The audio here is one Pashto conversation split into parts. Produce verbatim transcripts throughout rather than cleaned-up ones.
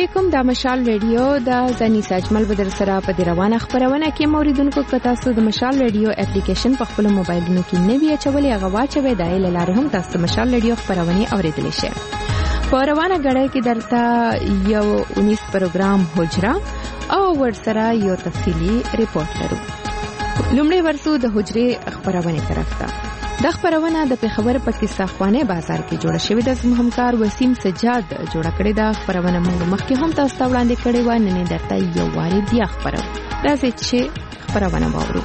علیکم. دا مشال ریډیو د ځنی ساجمل بدر سره په دی روانه خبرونه کې موریدونکو که تاسو د مشال ریډیو اپلیکیشن په خپل موبایلونو کې نه وی چولې هغه واچوي د ایل لارې هم تاسو مشال ریډیو خبرونه اوریدلی شئ. په روانه غړې کې درته یو انیس پروګرام حجره او ورسره یو تفصیلی ریپورت لرو. لومړی ورسو د حجره خبرونه طرف ته. د خبرونه د پیښور په کیسه خوانه بازار کې جوړه شوې د زموږ همکار وسیم سجاد جوړه کړې ده. خبرونه موږ مخکې هم تاسو ته وړاندې کړې و، نن درته یو واري بیا خبرو. راځئ چې خبرونه واورو.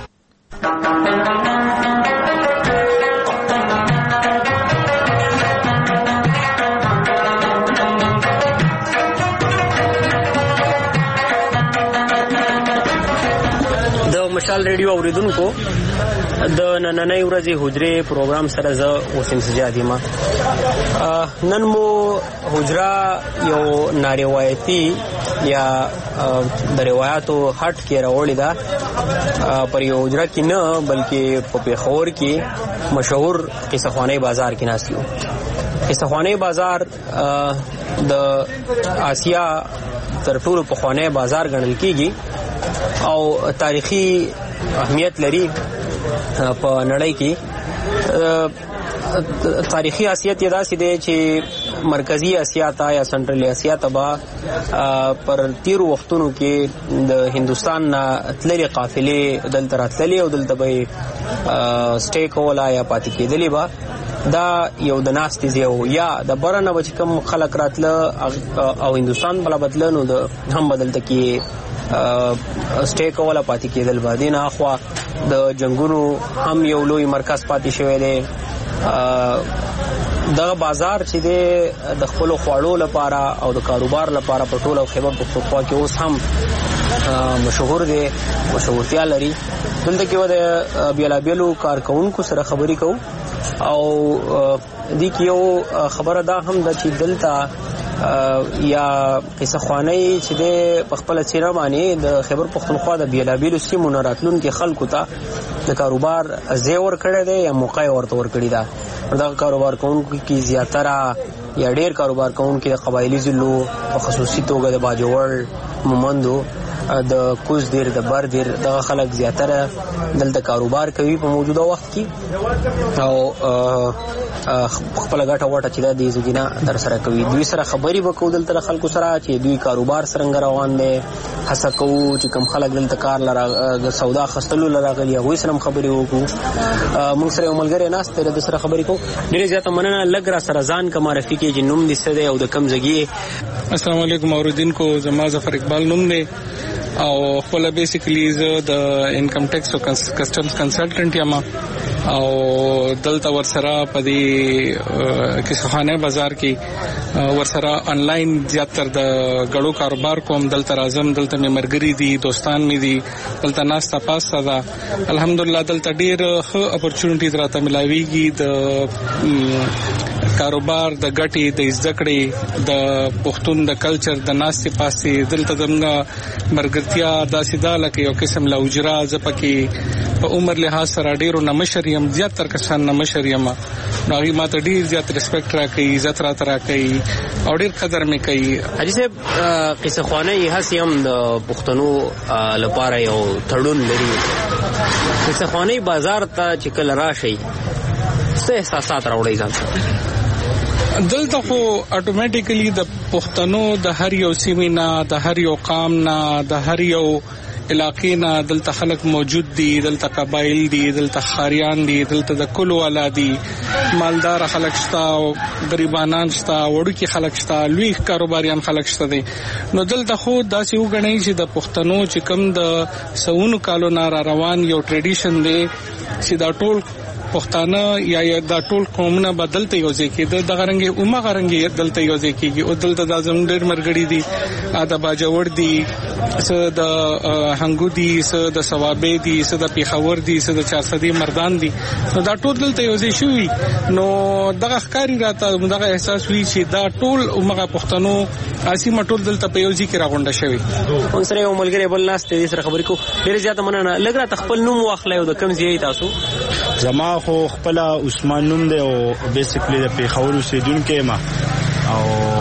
مشال ریډیو اوریدونکو د نننۍ ورځې حجره پروګرام سره زه وسیم سجاد یم. نن مو حجره یو ناروایتي یا د روایتو هټ کې راوړې ده. پر یو حجره کې نه بلکې په پیښور کې مشهور قصه خوانی بازار کې ناست یو. قصه خوانی بازار د آسیا تر ټولو پخوانی بازار ګڼل کېږي او تاریخي اهمیت لري په نړۍ کې. تاریخي حیثیت یې داسې دی چې مرکزی آسیا ته یا سنټرل آسیا ته به پر تیرو وختونو کې د هندوستان نه تللې قافلې دلته راتللې او دلته به سټې کوله یا پاتې کېدلې به. دا یو د ناستې ځای و، یا د بره نه به چې کوم خلک راتله او هندوستان بله بدله نو د هم به دلته کې سټې کوله پاتې کېدل به. دې نه اخوا د جنګونو هم یو لوی مرکز پاتې شوی دی. دغه بازار چې دی د خپلو خواړو لپاره او د کاروبار لپاره په ټوله خیبر پختونخوا کې اوس هم مشهور دی، مشهورتیا لري. دلته کې به د بیلابیلو کارکوونکو سره خبرې کوو او دې کې یو خبره دا هم ده چې دلته یا قصه خوانی چې د خپل څیره باندې د خیبر پختونخوا د بیلابیلو سیمو نه راتلونکي خلکو ته د کاروبار ځای ورکړی دی یا موقع ورته ورکړې ده. دغه کاروبار کوونکو کې زیاتره یا ډېر کاروبار کوونکي د قبایلي ضلعو په خصوصي توګه د باجوړ، مومندو، د کوز دیر، د بر دیر دغه خلک زیاتره دلته کاروبار کوي په موجوده وخت کې او خپل ګټه وټه چې د دې زګینا در سره کوي. دوی سره خبرې وکړو دلته خلکو سره چې دوی کاروبار څنګه روان دی. هڅه کوو چې کوم خلک دلته کار لره سودا خستلو لراغلي هغوی سره خبرې وکړو. موږ سره یو ملګری ناست دی د سره خبرې کوو. ډېرې زیاته مننه. لږ را سره ځان که معرفي کړي چې نوم دې څه دی او د کوم ځای. السلام علیکم اوریدونکو، زما ظفر اقبال نوم دی او خپل بیسیکلی زه د انکم ټیکس او کسټمز کنسلټنټ یم او دلته ورسره په دې کیسهخانه بازار کې ورسره انلاین زیاتره د غړو کاروبار کوم. دلته راځم، دلته مې مرګري دي، دوستان مې دي، دلته ناسته پاسته ده. الحمدلله دلته ډېر ښه اپورچونټي راته ملاویږي د کاروبار، د ګټې، د زدکړې، د پښتون د کلچر، د ناستې پاستې. دلته زموږ مرګرتیا داسې ده لکه یو قسم له اجرا. زه پکې په عمر لحاظ سره ډېرو نه مشر یم، زیاتره کسان نه مشر یم. نو هغوی ما ته ډېر زیات ریسپیکټ راکوي، عزت راته راکوي او ډېر قدر مې کوي. حاجي صاحب، قصه خوانی هسې هم د پښتنو لپاره یو تړون لري. قصه خوانی بازار ته چې کله راشئ څه احساسات راوړئ ځان سره؟ دلته خو اټومیټیکلی د پښتنو د هر یو سیمې نه، د هر یو قام نه، د هر یو علاقې نه دلته خلک موجود دي. دلته قبایل دي، دلته خاریان دي، دلته د کلو والا دي، مالدار خلک شته، غریبانان شته، وړوکي خلک شته، لوی کاروباریان خلک شته دي. نو دلته خو داسې وګڼئ چې د پښتنو چې کوم د سوونو کالو نه را روان یو ټریډیشن دی چې دا ټول پښتانه یا دا ټول قومونه بدلته یو ځای کېده. دغه رنګې اومغه رنګې دلته یو ځای کېږي او دلته دا زموږ ډېر مرګړي دي، د باجوړ دي، څه د هنګو دي، څه د ثوابې دي، څه د پیښور دي، څه د چارسدي مردان دي. نو دا ټول دلته یو ځای شوي. نو دغه ښکاري راته دغه احساس وي چې دا ټول اومغه پښتنو اسیمه ټول دلته په یو ځای کې راغونډه شوي. موږ سره یو ملګری بل ناست دی، سره خبرې کوو. ډېرې زیاته مننه. لږ راته خپل نوم واخلئ او د کوم ځای تاسو؟ زما خو خپل عثمان نوم دی او بیسیکلی د پیښور اوسیدونکی یم او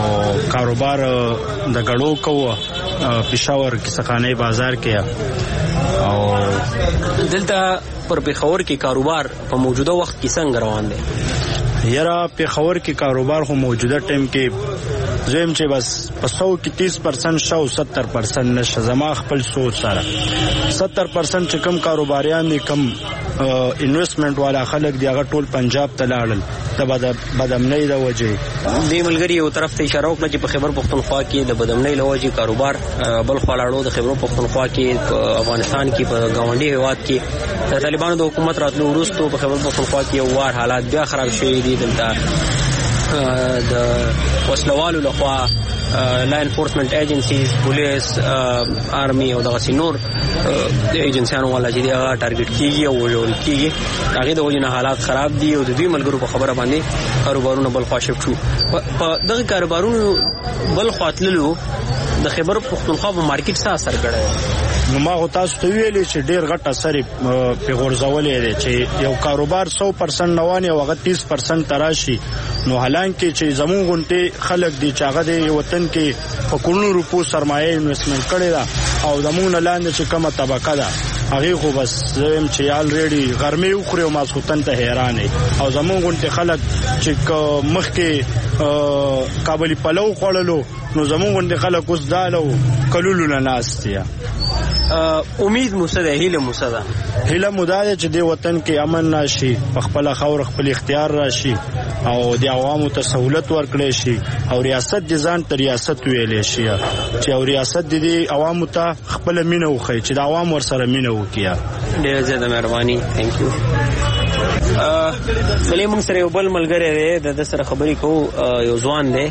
کاروبار د غړو کوه پېښور کیسخانه بازار کې او دلته پر پېښور کې کاروبار په موجوده وخت کې څنګه روان دی؟ یاره پېښور کې کاروبار خو موجوده ټیم کې زم چې بس په سو کې تیس پرسنټ شو ستر پرسنټ نشه زما خپل سوچ سره ستر پرسنټ چې کم کاروباریان دي کم انویسټمنٹ والا خلک دی هغه ټول پنجاب ته لاړل د بدامنۍ د وجې. دې ملګری یو طرف ته اشاره وکړه چې په خیبر پختونخوا کې د بدامنۍ له وجې کاروبار بل خوا لاړو. د خیبر پختونخوا کې په افغانستان کې په ګاونډي هیواد کې د طالبانو د حکومت راتلو وروسته په خیبر پختونخوا کې یو وار حالات بیا خراب شوي دي. دلته د وسلوالو لخوا لا انفورسمنٹ ایجنسیز پولیس آرمی او دغه نور ایجنسیانو والا چې هغه ټارګټ کیږي او وژل کیږي. هغه د وجې نه حالات خراب دي او د دوی ملګرو په خبره باندې کاروبارونه بل خوا شفت شو. په دغه کاروبارونو بل خوا تللو د خیبر پختونخوا په مارکیټ څه اثر کړی؟ نو ما غو تاسو ته ویلې چې ډیر غټ اثر په غورځولې دی چې یو کاروبار سو پرسنټ نواني او هغه تیس پرسنټ تراشي. نو حالانکه چې زمون غونټه خلک دي چې هغه د وطن کې په کورونو روپو سرمایه انویسټمنټ کړي دا او زمون لاندې چې کومه طبقه ده هغه خو بس زم چې الریډي ګرمي وخوري او ماسوتن ته حیران او زمون غونټه خلک چې مخ کې کابلی پلو خوړلو نو زمون غونټه خلک اوس دالو کلولو نه ناستیا. امید موسده هیله موسده هیله موده چې د وطن کې امن راشي په خپل خاور خپل اختیار راشي او د عوامو ته سہولت ورکړي شي او ریاست د ځان ته ریاست ویلې شي چې او ریاست د عوامو ته خپل مینه وخی چې د عوام ور سره مینه وکیا. ډېر زیاته مهرباني. ثانک یو. کله موږ سره یو بل ملګری دی د سره خبرې کوو. یو ځوان دی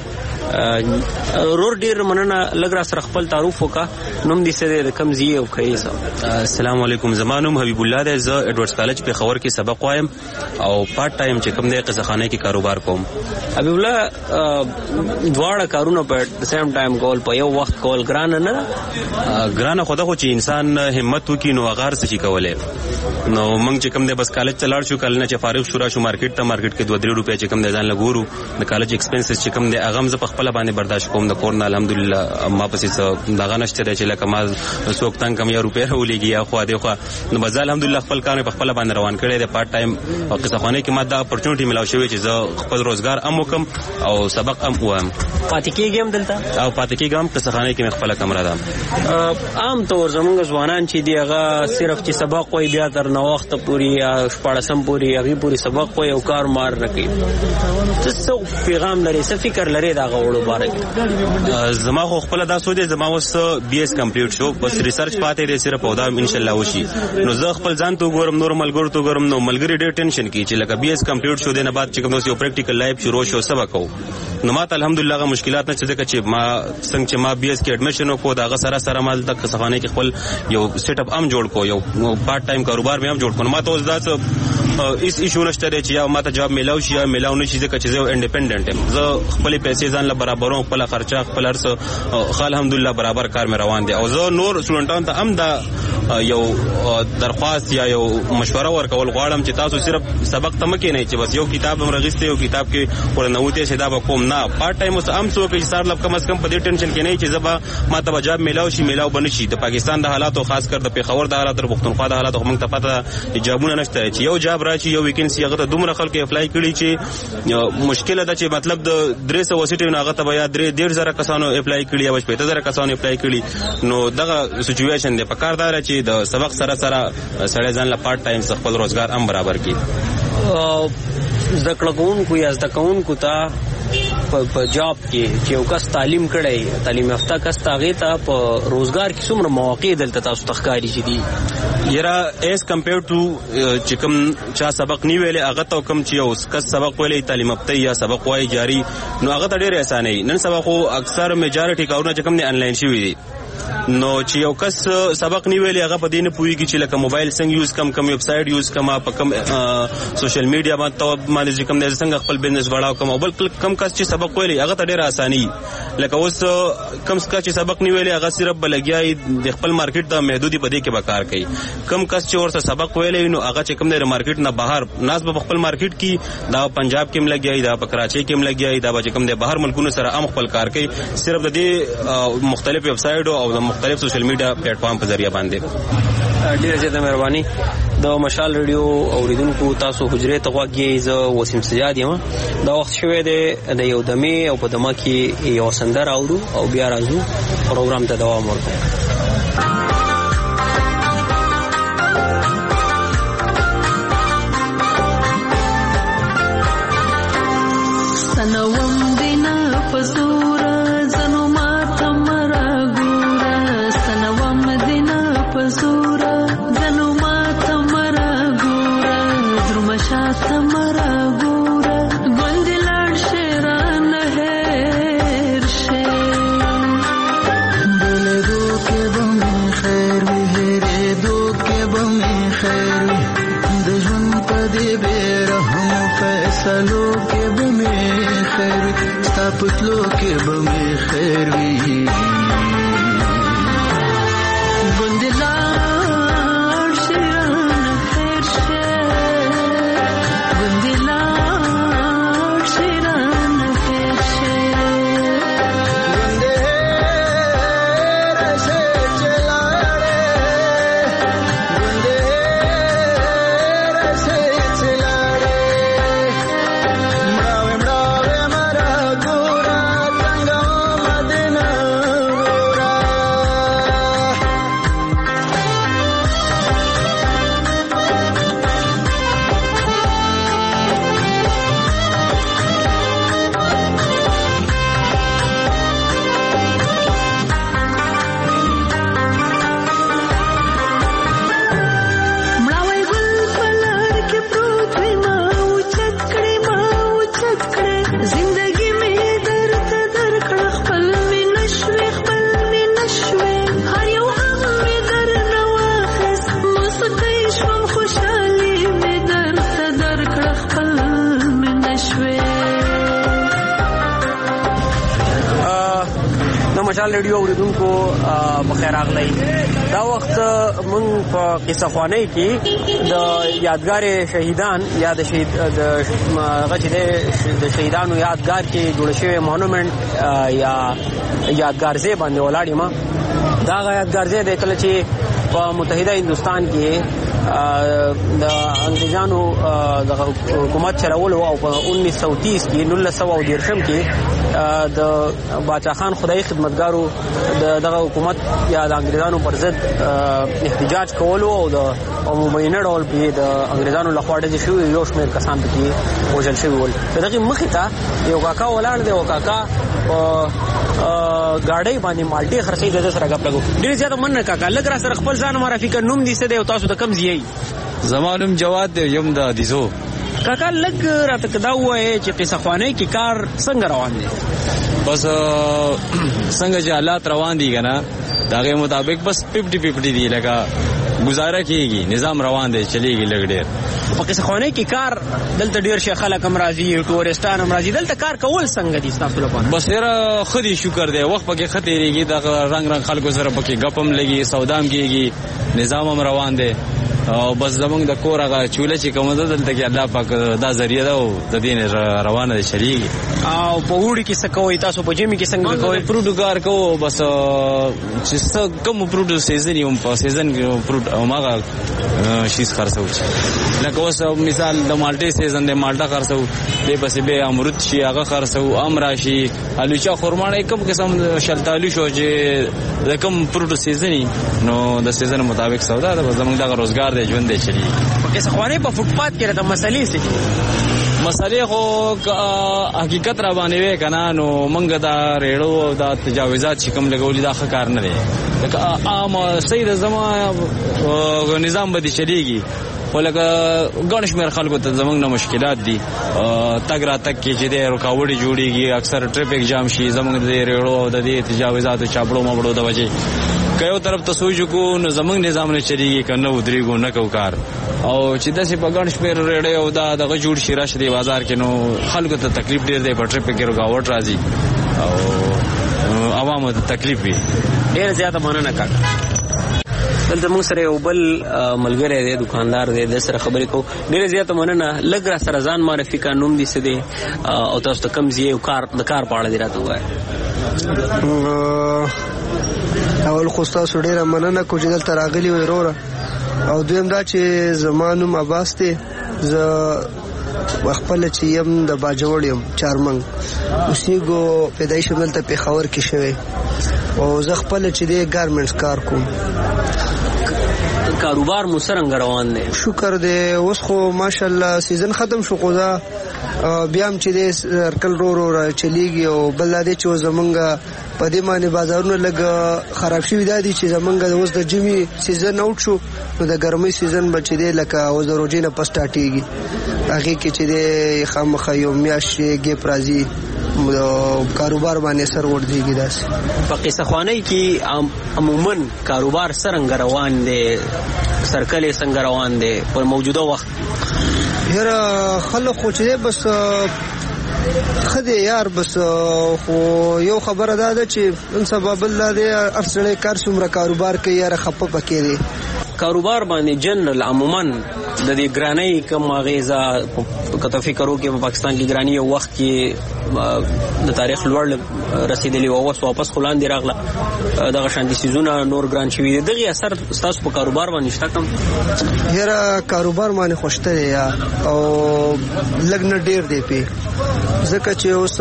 رور ډیر مننه لګ را سره خپل تعارف وکا. نوم دې څه د کم زی او کیسه؟ السلام علیکم. زمانوم حبیب الله دی. زه ایډورډز کالج په خبر کې سبق وایم او پارت ټایم چې کوم دی قزخانه کې کاروبار کوم. حبیب الله دواړه کارونه په د سیم ټایم کول په یو وخت کول ګران نه ګران خو دا خو چې انسان همت وکي نو هغه څه شي کولای. نو موږ چې کوم دی بس کالج ته لاړ شو کله نه چې فارغ شو را شو مارکیټ ته مارکیټ کې دوه درې روپیا چې کوم دی ځان لګورو د کالج ایکسپنسز چې کوم دی هغه هم زه په خپل باندې برداشت کوم. د کورن الحمدلله ما پسې دغه نشته چې لکه ما څوک تنګ کم یا روپیا ولېږي یا خو دې خو نو بس الحمدلله خپل کار په خپل باندې روان کړی دی. پارت ټایم او قصخانه کې ما دا اپورچونټی ملاو شوی چې زه خپل روزګار هم وکم او سبق هم وایم. پاتې کېږم دلته او پاتې کېږم قصخانه کې خپل کمره ده. عام طور زمونږ ځوانان چې دی هغه صرف چې سبق وای بیا تر نو وخت پوری یا شپاړسم پوری هغه پوری سبق وای او کار مار نه کوي. څه پیغام لري څه فکر لري دا غوړو بارک؟ زما خو خپل دا سوچ دی زما اوس بي اس کمپلیټ شو بس ریسرچ پاتې دی صرف او دا ان شاء الله وشي. نو زه خپل ځان ته ګورم نور ملګرو ته ګورم نو ملګری ډېر ټینشن کی چې لکه بي اس کمپلیټ شو دینه بعد چې کوم یو پریکټیکل لایف شروع شو سبق کو نو ماته الحمدلله غو مشکلات نه څه چې ما څنګه چې ما بي اس کې اډمیشن وکړو دا غ سره سره مال تک صفانه کې خپل یو سیټ اپ ام جوړ کو یو پارت ټایم کاروبار مې هم جوړ کړم. ما ته اوس دا څه اس ایشو نشته چې یا ما ته جاب میلاو شي یا میلاو نشي ځکه چې زه انډیپندنت یم. زه خپل پیسې ځان له برابرو خپل خرچه خپل ارس خال الحمدلله برابر کار مې روان دي او زه نور سټوډنټانو ته هم دا یو درخواست یا یو مشوره ورکول غواړم چې تاسو صرف سبق تم کې نه چې بس یو کتاب هم راغسته یو کتاب کې ورنوته سیدا به کوم نه پارت ټایم اوس هم څو کې سار لب کم از کم په دې ټینشن کې نه چې زبا ما ته جاب میلاو شي میلاو بنشي. د پاکستان د حالات او خاص کر د پیښور د حالات او پښتونخوا د حالات موږ ته پته جابونه نشته چې یو جاب راشي یو ویکینسي هغه ته دومره خلک اپلای کړي چې مشکل ده چې مطلب د درې سوه سیټ نه هغه ته بیا درې ډېر زره کسانو اپلای کړي یا پنځه زره کسانو اپلای کړي. نو دغه سچويشن د پکاردار چې د سبق سره سره سړی ځان له پارت ټایم خپل روزګار هم برابر کړي. زکړه کوونکو یا زده کوونکو ته په جاب کې چې یو کس تعلیم کړی تعلیم یافته کس هغه ته په روزګار کې څومره مواقع دلته تاسو تخکاری چې دي یرا ایز کمپیر ټو چې کوم چا سبق نی ویلې هغه ته کوم چې اوس کس سبق ویلې تعلیم یافته یا سبق وای جاری نو هغه ته ډېر اسانه نن سبا خو اکثر میجارټي کارونه چې کوم نه انلاین شوی دي نو چې یو کس سبق نیولې هغه په دې نه پوهیږي چې لکه موبایل څنګه یوز کم کم ویب سایټ یوز کم په کم سوشل میډیا باندې کم د څنګه خپل بزنس بڑھاو کم او بل کم کس چې سبق ویلې هغه ته ډېر اساني لکه اوس کم کس چې سبق نیولې هغه صرف بلګیاي د خپل مارکیټ د محدودي په دې کې به کار کوي. کم کس چې ورته سبق ویلې نو هغه چې کم د مارکیټ نه بهر ناس په خپل مارکیټ کې دا پنجاب کې ملګیاي دا په کراچي کې ملګیاي دا چې کم د بهر ملکونو سره عام خپل کار کوي صرف د دې مختلف ویب سایټ او د مختلف سوشل میډیا پلیټ فارم په ذریعہ باندې. ډیره زیاته مهرباني. د مشال ریډیو اوریدونکو تاسو حجره ته غواګي ز وسیم سجاد یم. دا وخت شوه د یو دمه او په دمه کې یو سندر اورو او بیا راځو پروګرام ته دوام ورکړو. سنوم دینا پزورا زنو ماتا مرا گورا سنوم دینا پزورا زنو ماتا مرا گورا درمشاتا مرا گورا گوندلان شیران هیر شیر بولے دو کے بمی خیر وی ہیرے دو کے بمی خیر وی دجون پدی بے رحم فیصلو کے بمی خیر وی ستاپتلو کے بمی خیر وی گندلان شیران خیر شیر گندلان شیران خیر شیر گندے رسے چلاڑے گندے رسے چلاڑے مراوے مراوے مرا گورا تنگا مدینہ گورا. مړاوی ګل په لار کې پروت وي ما اوچت کړې ما اوچت کړې زندګي مې درته درکړه خپل مې نشوې خپل مې نشوې هر یو غم مې درنه واخیست موسیقۍ شوم خوشحالي مې درته درکړه خپل مې نشوې. نو مشال ریډیو اوریدونکو بخیر راغلی. دا وخت مونږ په قصه خوانۍ کې د یادګار شهیدان یا د شهید د هغه چې د شهیدانو یادګار کې جوړ شوی مونومنت یا یادګار ځای باندې ولاړ یم. دا هغه یادګار ځای دی کله چې په متحده هندوستان کې د انګریزانو د حکومت چلولو او په انیس سو تیس کې نولس سوه دېرشم کې د باچا خان خدای خدمتګارو د دغه حکومت یا د انګریزانو پر ضد احتجاج کولو او د مبینه ډول پرې د انګریزانو لخوا ډزې شوي یو شمېر کسان پکې وژل شوي ول. د دغې مخې ته یو کاکا ولاړ دی او کاکا ګاډۍ باندې مالټې خرڅوي. د ده سره ګپ لګو. ډېر زیاته مننه کاکا. لږ را سره خپل ځان معرفي کړه. نوم دې څه دی او تاسو د کوم ځای؟ زما نوم جواد دی یم د دیزو. کاکا لږ راته که دا ووایې چې قصه خوانۍ کې کار څنګه روان دی؟ بس څنګه چې حالات روان دي که نه د هغې مطابق بس ففټي ففټي دي لکه گزاره کېږي نظام روان دی چلېږي لږ ډېر. په قصه خوانۍ کې کار دلته ډېر شي خلک هم راځي ټورسټان هم راځي. دلته کار کول څنګه دي ستاسو لپاره؟ بس ډېره ښه دي شکر دی. وخت پکې ښه تېرېږي. دغه رنګ رنګ خلکو سره پکې ګپ هم لګي سودا هم کېږي نظام هم روان دی او بس زمونږ د کور هغه چوله چې کومه ده دلته کې الله پاک دا ذریعه ده او د دې روانه ده چلېږي. او په اوړي کې څه کوئ تاسو؟ په ژمي کې څنګه کوئ؟ فروټو کار کوو. بس چې څه کوم فروټو سیزن یم په سیزن کې فروټ هماغه شیز خرڅوو. لکه اوس مثال د مالټې سیزن دی مالټه خرڅوو. دې پسې بیا امرود شي هغه خرڅوو. ام راشي الوچه خرماڼی کوم قسم شلتالو شو چې د کوم فروټو سیزن نو د سیزن مطابق سودا ده. زمونږ دغه روزګار دی ژوند دی چلی. په قصه خوانۍ په فوټپات کې د مسلې څه مسلې خو حقیقت را باندې وې که نه نو موږ دا ریړو او دا تجاوزات چې کوم لګولي دا ښه کار نه دی. لکه عام صحیح د زما نظام به دې چلېږي خو لکه ګڼ شمېر خلکو ته زموږ نه مشکلات دي. تګ را تګ کې چې دی رکاوټې جوړېږي اکثر ټریفک جام شي زموږ د دې ریړو او د دې تجاوزاتو چاپړو مبړو د وجې که یو طرف ته سوچ وکړو نو زمونږ نظام نه چلیږي که نه ودرېږو نه کوو کار او چې داسې په ګڼ شمېر ریډۍ او دا دغه جوړ شي راشي دی بازار کې نو خلکو ته تکلیف ډېر دی په ټرپ کې رکاوټ راځي او عوامو ته تکلیف وي. ډېر زیاته مننه کاکا. دلته موږ سره یو بل ملګری دی دکاندار دی د سره خبرې کوو. ډېره زیاته مننه. لږ را سره ځان معرفي کا نوم دې څه دی او تاسو ته کوم ځای او کار د کار په اړه دې راته ووایه. اول خو ستاسو ډېره مننه کوم چې دلته راغلي وئ وروره او دویم دا چې زما نوم عباس دی. زه خپله چې یم د باجوړ یم چارمنګ اوسېږو پیدایش یم دلته پېښور کې شوی او زه خپله چې دی ګارمنټس کار کوم. کاروبار مو څرنګه روان دی؟ شکر دی. اوس خو ماشاءالله سیزن ختم شو خو دا بیا هم چې دی سرکل رو رو را چلیږي او بل دا دی چې اوس زمونږ په دې باندې بازارونه لږ خراب شوي دا دي چې زمونږ اوس د ژمي سیزن اوټ شو نو د ګرمۍ سیزن به چې دی لکه اوس د روژې نه پس سټارټېږي هغې کې چې دی خامخا یو میاشت ګیپ راځي کاروبار باندې سر ورځيږي. داسې په قصه خوانۍ کې عموما کاروبار څرنګه روان دی؟ سرکل څنګه روان دی په موجوده وخت؟ هر خلک خو چې بس خدای یار بس خو یو خبره دا ده چې ان سبب الله دې ارسله کار څومره کاروبار کوي یاره خپه پکې دی. کاروبار باندې جنرال عموما د دې ګرانی کوم اغیزه کته فکر وکړي په پاکستان کې ګرانی یو وخت کې د تاریخ لوړ رسیدلی او اوس واپس خلان دی راغله دغه شان دي سيزونه نور ګران شوی دغه اثر تاسو په کاروبار باندې شته کوم؟ هر کاروبار باندې خوشته دی او لګ نه ډیر دی په ځکه چې اوس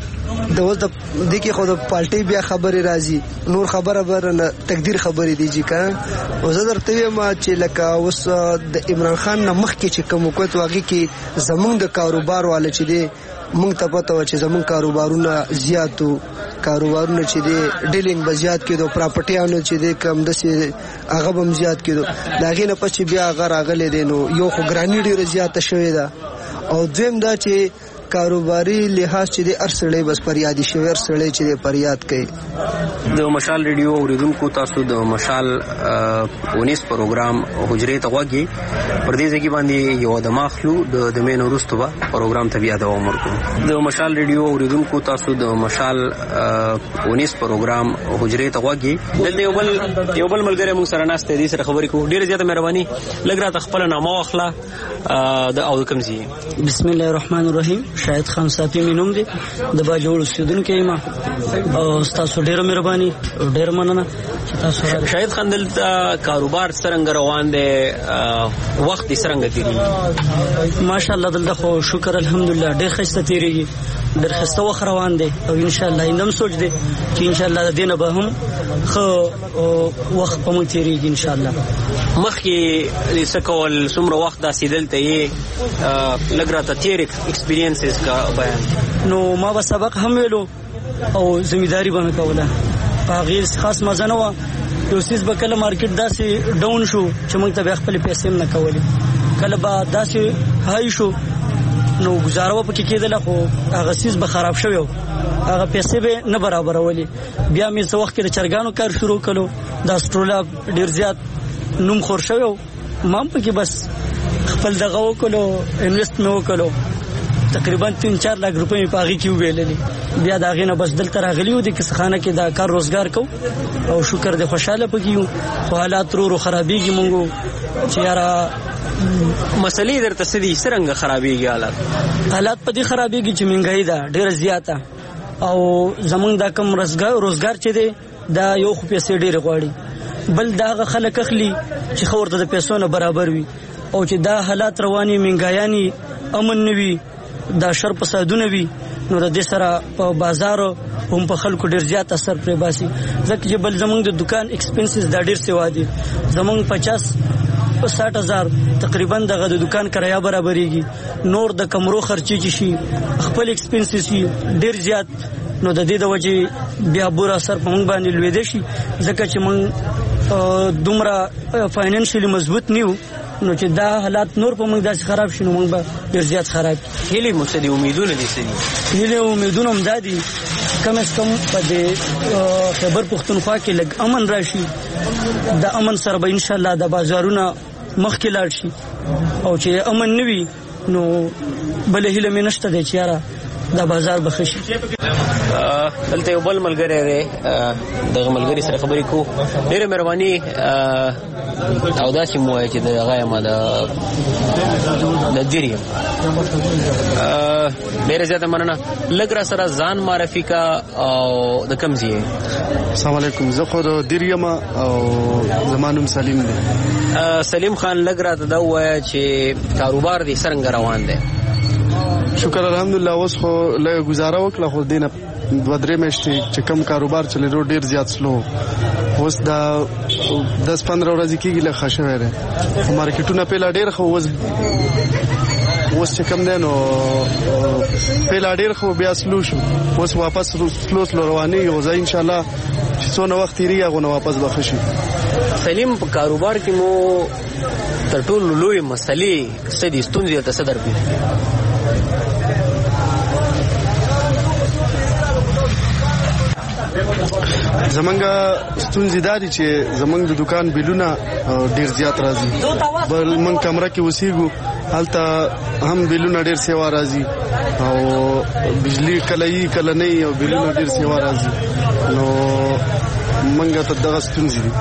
د اوس د دغه خو د پالټي بیا خبري راځي نور خبره بر تقدیر خبري دیږي کا او زه درته ما چې لکه اوس د عمران خان نه مخکې چې کوم کوت واغی کې زمونږ د کاروبار والے چې دی مونږ ته پته و چې زمونږ کاروبارونه زیاتو کاروبارونه چې دی ډیلینګ به زیات کېدو پراپرټیانو چې دی کم دسې هغه به زیات کېدو دا غي نه پچې بیا هغه راغلي دي نو یو خو ګرانی ډیره زیاته شوې ده او دویم دا چې کاروباري لحاظ چې د ارسړې بس پریادي شوی ارسړې چې د پریاد کوي. د مشال ریډیو اوریدونکو تاسو د مشال اونیس پروګرام حجرې ته وګي پر دې ځای باندې یو د ماخلو د د مینو رستو با پروګرام ته بیا د عمر کو د مشال ریډیو اوریدونکو تاسو د مشال اونیس پروګرام حجرې ته وګي دلته یو بل یو بل ملګری موږ سره ناشته دي سره خبرې کو. ډیره زیاته مهرباني لګرا ته خپل نامه واخله د او کوم زی. بسم الله الرحمن الرحیم. شاهد خان صافی مینوم دی د باجوړ اوسیدونکو یم او تاسو ډیره مهرباني ډیره مننه چې تاسو. شاهد خان دلته کاروبار څنګه روان دی وخت یې څنګه تیریږي؟ ماشاءالله دلته خو شکر الحمدلله ډیر ښه تیریږي ډیر ښه وخت روان دی او ان شاء الله اندم سوچ دی چې ان شاء الله د دینه به هم خو وخت په مو تیریږي ان شاء الله. مخکې سکول څومره وخت دا سیدلته یې لګرا ته تیر ایکسپیرینسز کا بیان؟ نو ما به سبق هم ویلو او ځمیداری به کوله هغه خاص مزه نه و. یو سیس به کله مارکیټ داسې ډاون شو چې موږ ته خپل پیسې نه کولې کله به داسې هاي شو نو گزاره په کې کېدل خو هغه سیس به خراب شوی هغه پیسې به نه برابرولې. بیا مې څو وخت کې د چرګانو کار شروع کړو دا سټرولا ډیر زیات نوم خور شوی ما په کې بس خپل دغه وکړو انویسټ مې وکړو تقریبا تین چار لک روپۍ په هغه کې ویلې بیا دا غینه بس دلته راغلی و د کسخانه کې دا کار روزګار کو او شکر دې خوشاله پکې خو حالات رو خرابېږي مونږ چې یاره مسلې درته سدي څنګه خرابېږي حالات حالات په دې خرابېږي چې مهنګای ده ډیره زیاته او زمونږ دا کم روزګار روزګار چې دی دا یو خو پیسې ډیره غواړي بل دا خلک اخلي چې خورته د پیسو نه برابر وي او چې دا حالات رواني مهنګایاني امن نوي دا شر فسادونه وي نو د دې سره په بازار هم په خلکو ډیر زیات اثر پرې باسي ځکه چې بل زمونږ د دکان ایکسپنسز دا ډیر سیوا دي زمونږ پچاس ساٹھ هزار تقریبا دغه د دکان کرایه برابرېږي نور د کمرو خرچې چې شي خپل ایکسپنسز شي ډیر زیات نو د دې د وجې بیا بور اثر په موږ باندې لوي شي ځکه چې موږ دومره فاینانشلی مضبوط نیو نو چې دا حالات نور په موږ داسې خراب شي نو موږ به ډیر زیات خراب. هیله مو څه دي امیدونه دي څه دي؟ هیله امیدونه هم دادي کم از کم په دې خیبر پښتونخوا کې لږ امن راشي. د امن سره به ان شاء الله د بازارونه مخکې لاړ شي او چې امن نه وي نو بل هیله مې نشته دی چې یاره دا بازار به ښه شي. دلته یو بل ملګری دی دغه ملګري سره خبرې کوو. ډېره مهرباني او داسې مو وایي چې دغه یم د دیر یم. ډېره زیاته مننه. لږ را سره ځان معرفي کا او د کوم ځای یې؟ السلام علیکم. زه خو د دیر یم او زما نوم سلیم دی. سلیم خان لږ راته دا ووایه چې کاروبار دې څرنګه روان دی؟ شکر الحمدلله. اوس خو لږ گزاره وکړه خو دینه دوه درې میاشتې چې کم کاروبار چلیدو ډېر زیات سلو. اوس دا دس پندره ورځې کېږي لږ ښه شوی دی. مارکیټونه پیله ډېر ښه اوس اوس چې کم دی نو پیله ډېر ښه بیا سلو شو. اوس واپس سلو سلو روانېږي. خو زه انشاءالله چې څونه وخت تېرېږي هغونه واپس به ښه شي. سلیم په کاروبار کې مو تر ټولو لوی مسلې څه دي؟ ستونزې ورته څه درپېښې؟ زمونږ ستونزې دا دي چې زمونږ د دکان بیلونه ډېر زیات راځي. بل موږ کمره کې اوسېږو هلته هم بیلونه ډېر سیوا راځي او بجلی کله یي کله نه یي او بیلونه ډېر سیوا راځي. نو موږ ته دغه ستونزې دي.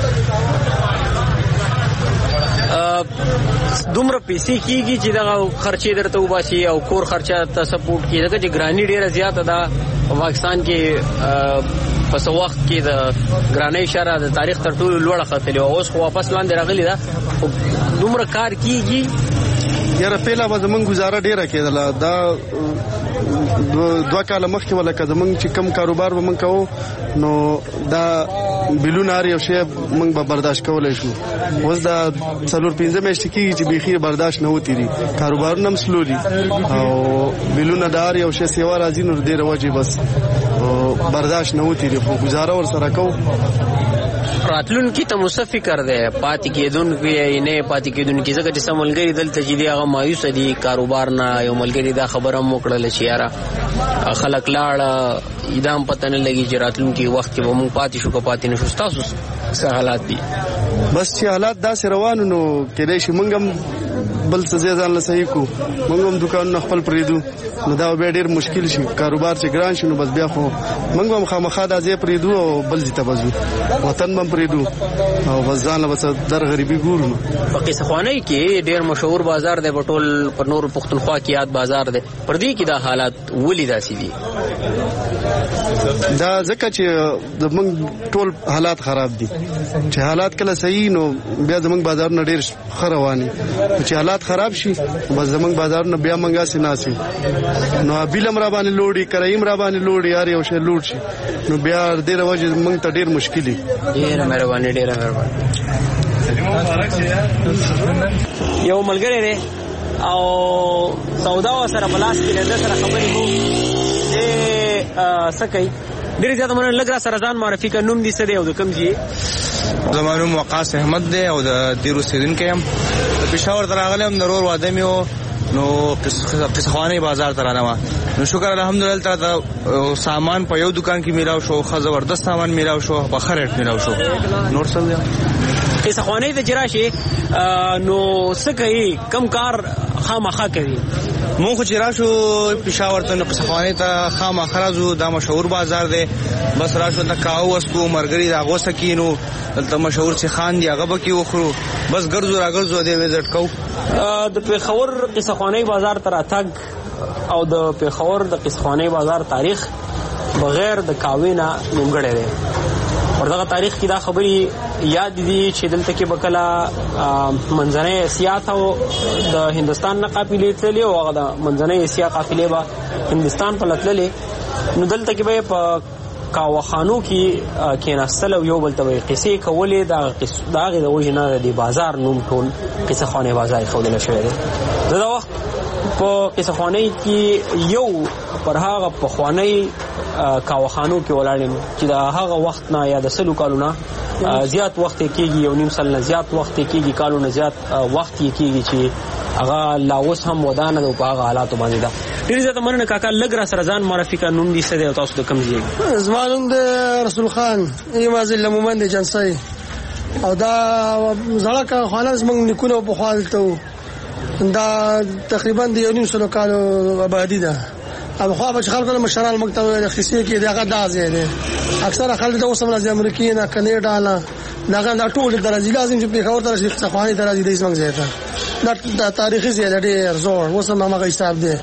دومره پیسې کېږي چې دغه خرچې درته وباسي او کور خرچه ته سپورټ کړي ځکه چې ګراني ډېره زیاته ده په پاکستان کې. په څه وخت کې د ګرانۍ شرح د تاریخ تر ټولو لوړه ختلې وه. اوس خو واپس لاندې راغلې ده. دومره کار کېږي؟ یاره پیله به زمونږ ګزاره ډېره کېدله. دا دوه کاله مخکې وه لکه زمونږ چې کم کاروبار به موږ کوو نو دا بیلونه هر یو شی موږ به برداشت کولی شو. اوس دا څلور پنځه میاشتې کېږي چې بیخي برداشت نه وتی دي. کاروبارونه هم سلو دي او بیلونه د هر یو شی سیوا راځي نو ډېره وجې بس برداشت نه وتی دي. خو ګزاره ورسره کوو. راتلونکي ته مو څه فکر دی؟ پاتې کېدونکي یا نه پاتې کېدونکي؟ ځکه چې څه ملګري دلته چې دي هغه مایوسه دي کاروبار نه. یو ملګري دا خبره هم وکړله چې یاره خلک لاړه دا هم پته نه لګي چې راتلونکي وخت کې به موږ پاتې شو که پاتې نه شو. ستاسو څه حالات دي؟ بس چې حالات داسې روانو نو کېدای شي موږ هم بل څه ځای ځان له صحیح کړو. موږ هم دوکانونه خپل پرېږدو نو دا بیا ډېر مشکل شي. کاروبار چې ګران شي نو بس بیا خو موږ هم خامخا دا ځای پرېږدو او بل ځای ته به ځو. وطن به هم پرېږدو او بس ځان له به در غریبي ګورو. په قیصه خوانۍ کې ډېر مشهور بازار دی په ټول په نور پښتونخوا کې یاد بازار دی. پر دې کې دا حالات ولې داسې دي؟ دا ځکه چې زمونږ ټول حالات خراب دي. چې حالات کله صحیح نو بیا زمونږ بازارونه ډېر ښه روان دي. چې حالات خراب شي بس زمونږ بازارونه بیا منګاسې ناسي نو بیلم را باندې لوړي کرایم را باندې لوړي یار یو شی لوړ شي نو بیا ډېر وجه موږ ته ډېر مشکل دي. ډېر مهرباني ډېر مهرباني. یو ملګری دی او سودا سره بلاس کې د سره خبرې کوو. څه کوي؟ ډېر زیاته مننه. لږ را سره ځان معرفي کړه. نوم دې څه دی او د کوم ځای؟ زما نوم وقاص احمد دی او د دیر اوسېدونکی یم. د پېښور ته راغلی یم. د رور واده مې و نو قیصه خوانۍ بازار ته رانه وه. نو شکر الحمدلله دلته د سامان په یو دکان کې میلاو شو. ښه زبردست سامان میلاو شو. په ښه ریټ میلاو شو. نور څه دی؟ قیصه خوانۍ ته چې راشي نو څه کوي؟ کم کار خامخا کوي؟ مونږ خو چې راشو پېښور ته نو قیصه خوانۍ ته خامخا راځو. دا مشهور بازار دی. بس راشو ته کاو وسکو ملګري د هغو څه کینو. دلته مشهور سیخان دي هغه به کې وخورو. بس ګرځو راګرځو دې وزټ کوو. د پېښور قیصه خوانۍ بازار ته راتګ او د پېښور د قیصه خوانۍ بازار تاریخ بغیر د کاوې نه نیمګړی دی. ورته تاریخ کې دا خبرې یاد دي چې دلته کې به کله منځنۍ اسیا ته د هندوستان نه قافلې تللې او هغه د منځنۍ اسیا قافلې به هندوستان په تللې. نو دلته کې به په کاوخانو کې کېناستل او یو بل ته به قصې کولې. د هغې د وجې نه د بازار نوم ټول قیصه خوانۍ بازار ایښودلی شوی دی. زه دا وخت په قیصه خوانۍ کې یو پر هغه پخوانۍ کاوخانو کې ولاړ یم چې د هغه وخت نه یا د سلو کالو نه زیات وخت یې کېږي. یو نیم سل نه زیات وخت یې کېږي. کالو نه زیات وخت یې کېږي چې هغه لا اوس هم ودانه ده او په هغه حالاتو باندې ده. ډیر زیاته مننه کاکا. لږ را سره ځان معرفي کا، نوم دې څه دی او تاسو د کوم ځای؟ زما نوم د رسول خان یم ضلع مومند جنسي، او دا زړه کا خانه زمونږ نیکونه په خوا دلته دا تقریبا د یو نیم سلو کالو آبادي ده. او خو به خلکو له مشران مکتب خصوصي کې دغه دازې ده. اکثره خلک د اوس هم راځي امریکا نه کینیډا نه دغه د ټول درځي، لازم چې په خبر تر شي څخواني درځي د اسمنګ زیاته دا تاریخي زیاته ډېر زور اوس هم هغه حساب ده.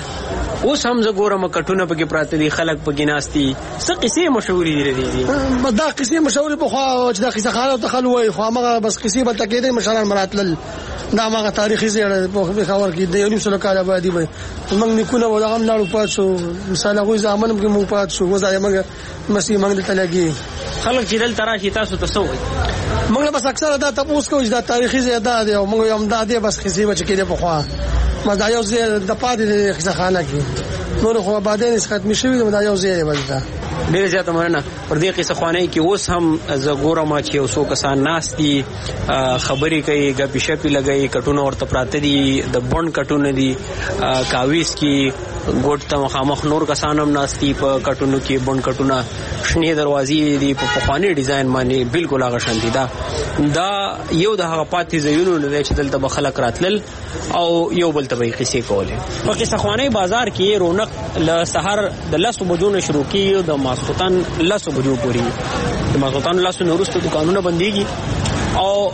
اوس هم زه ګورم کټونه پکې پراته دي، خلک پکې ناستي. څه قصې مشهورې دي دي؟ دا قصې مشهورې په خوا چې دا قصه خاله تخلوي خو هغه بس قصې به تکې دي مشران مراتل دا هغه تاریخي زیاته په خبر کې د یو نیم سلو کال آبادي وي. موږ نیکونه و دغه لاړو پات شو، مثال هغه زمانه کې موږ پات شو، وځای موږ مسیح موږ ته لګي. خلک چې دلته راشي تاسو ته څه وایي؟ موږ بس اکثره دا تاسو کوی دا تاریخي زیاده دی او موږ هم دا دی بس قصې بچ کې په خوا ما دا یو زیاده د پاتې د قصه خانه کې نور خو بعدين ختم شوی دا یو زیاده بلته. ډېر زیاته مننه. پر دې قصه خوانۍ کې اوس هم زه ګورم چې یو څو کسان ناست دي، خبرې کوي، ګپې شپې لګوي، کټونه ورته پراته دي، د بڼ کټونه دي، کاویس کې ګوټ ته مخامخ نور کسان هم ناست دي په کټونو کې، بڼ کټونه شنې دروازې دي په پخواني ډیزاین باندې بالکل هغه شانتي ده. دا یو د هغه پاتې ځایونو نه دی چې دلته به خلک راتلل او یو بل ته به یې قصې کولې. په قصه خوانۍ بازار کې رونق له سهار د لسو بجو نه شروع کېږي، د ماسخوتن لسو بجو پورې. د ماسخوتن لسو نه وروسته دوکانونه بندېږي او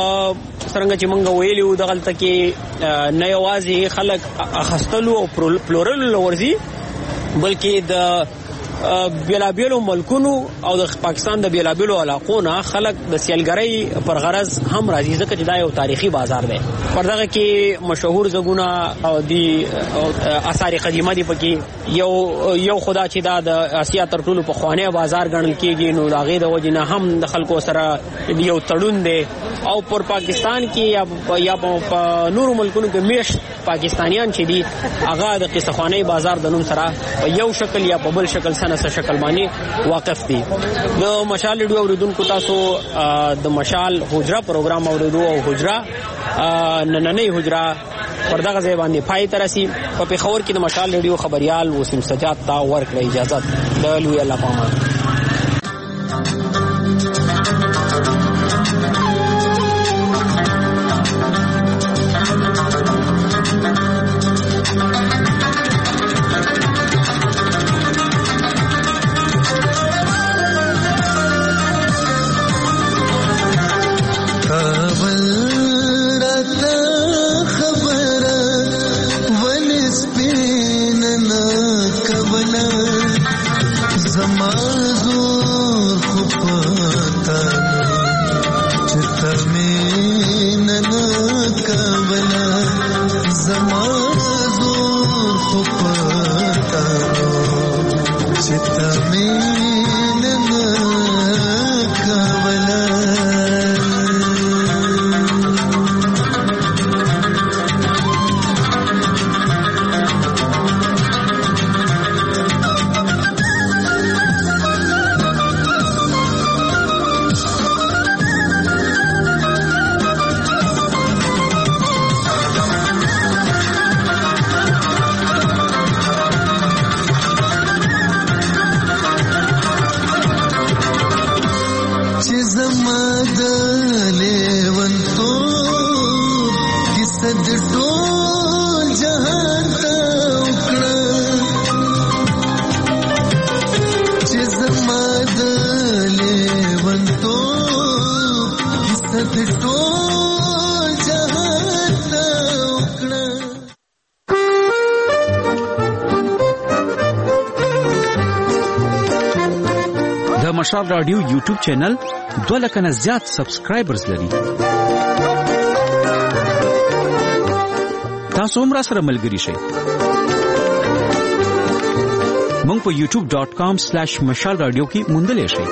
څرنګه چې مونږ ویلي وو دغلته کې نه یوازې خلک اخیستلو او پلورلو ورځي بلکې د بیلابیلو ملکونو او د پاکستان د بیلابیلو علاقو نه خلک د سیلګرۍ پر غرض هم راځي، ځکه چې دا یو تاریخي بازار دی. پر دغه کې مشهور ځایونه او د آثار قدیمه دي پکې. یو یو خدا چې دا د اسیا تر ټولو پخوانی بازار ګڼل کېږي، نو د هغې د وجې نه هم د خلکو سره یو تړون دی. او پر پاکستان کې یا په نورو ملکونو کې میشت پاکستانیان چې دي هغه د قصه خوانۍ بازار د نوم سره په یو شکل یا په بل شکل سره شکل باندې واقف دي. د مشال ریډیو اوریدونکو تاسو د مشال حجره پروګرام اوریدو او حجره نننۍ حجره پر دغه ځای باندې پای ته رسي. په پېښور کې د مشال ریډیو خبريال وسیم سجاد ته ورکړه اجازه د لوی الله پامان. مشال رادیو یوټیوب چینل دوه لکه نه زیات سبسکرایبرز لري. تاسو هم را سره ملګري شئ. مونږ په یوټیوب ډاٹ کام سلیش مشال رادیو کې موندلی شئ.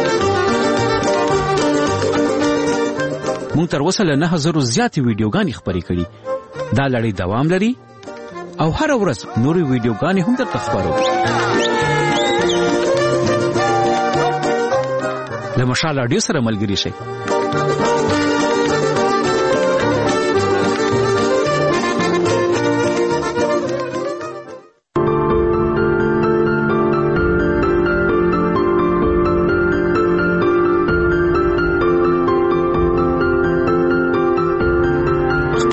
مونږ تر اوسه له نه هزارو زیاتې ویډیوګانې خپرې کړي. دا لړۍ دوام لري او هره ورځ نورې ویډیوګانې هم درته خپروو. له مشال رادیو سره ملګري شئ.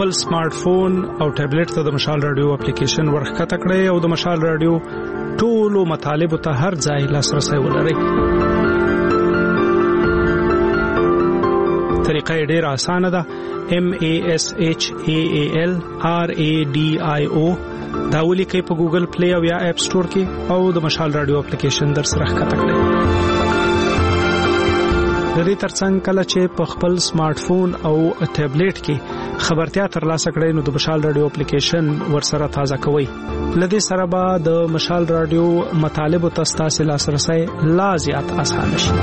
خپل سمارټ فون او ټابلیټ ته د مشال رادیو اپلیکیشن ورښکته کړئ او د مشال رادیو ټولو مطالبو ته هر ځای لاسرسی ولرئ. طریقه یې ډېره اسانه ده. M A S H A A L R A D I O دا ولیکئ په ګوګل پلی او یا اپ سٹور کې او د مشال رادیو اپلیکیشن در سره ښکته کړئ. د دې ترڅنګ کله چې په خپل سمارټ فون او ټابلیټ کې خبرتیا ترلاسه کړئ نو د مشال رادیو اپلیکیشن ورسره تازه کوئ. لدې سره به د مشال رادیو مطالبو ته ستاسو لاسرسی لا زیات اسانه شي.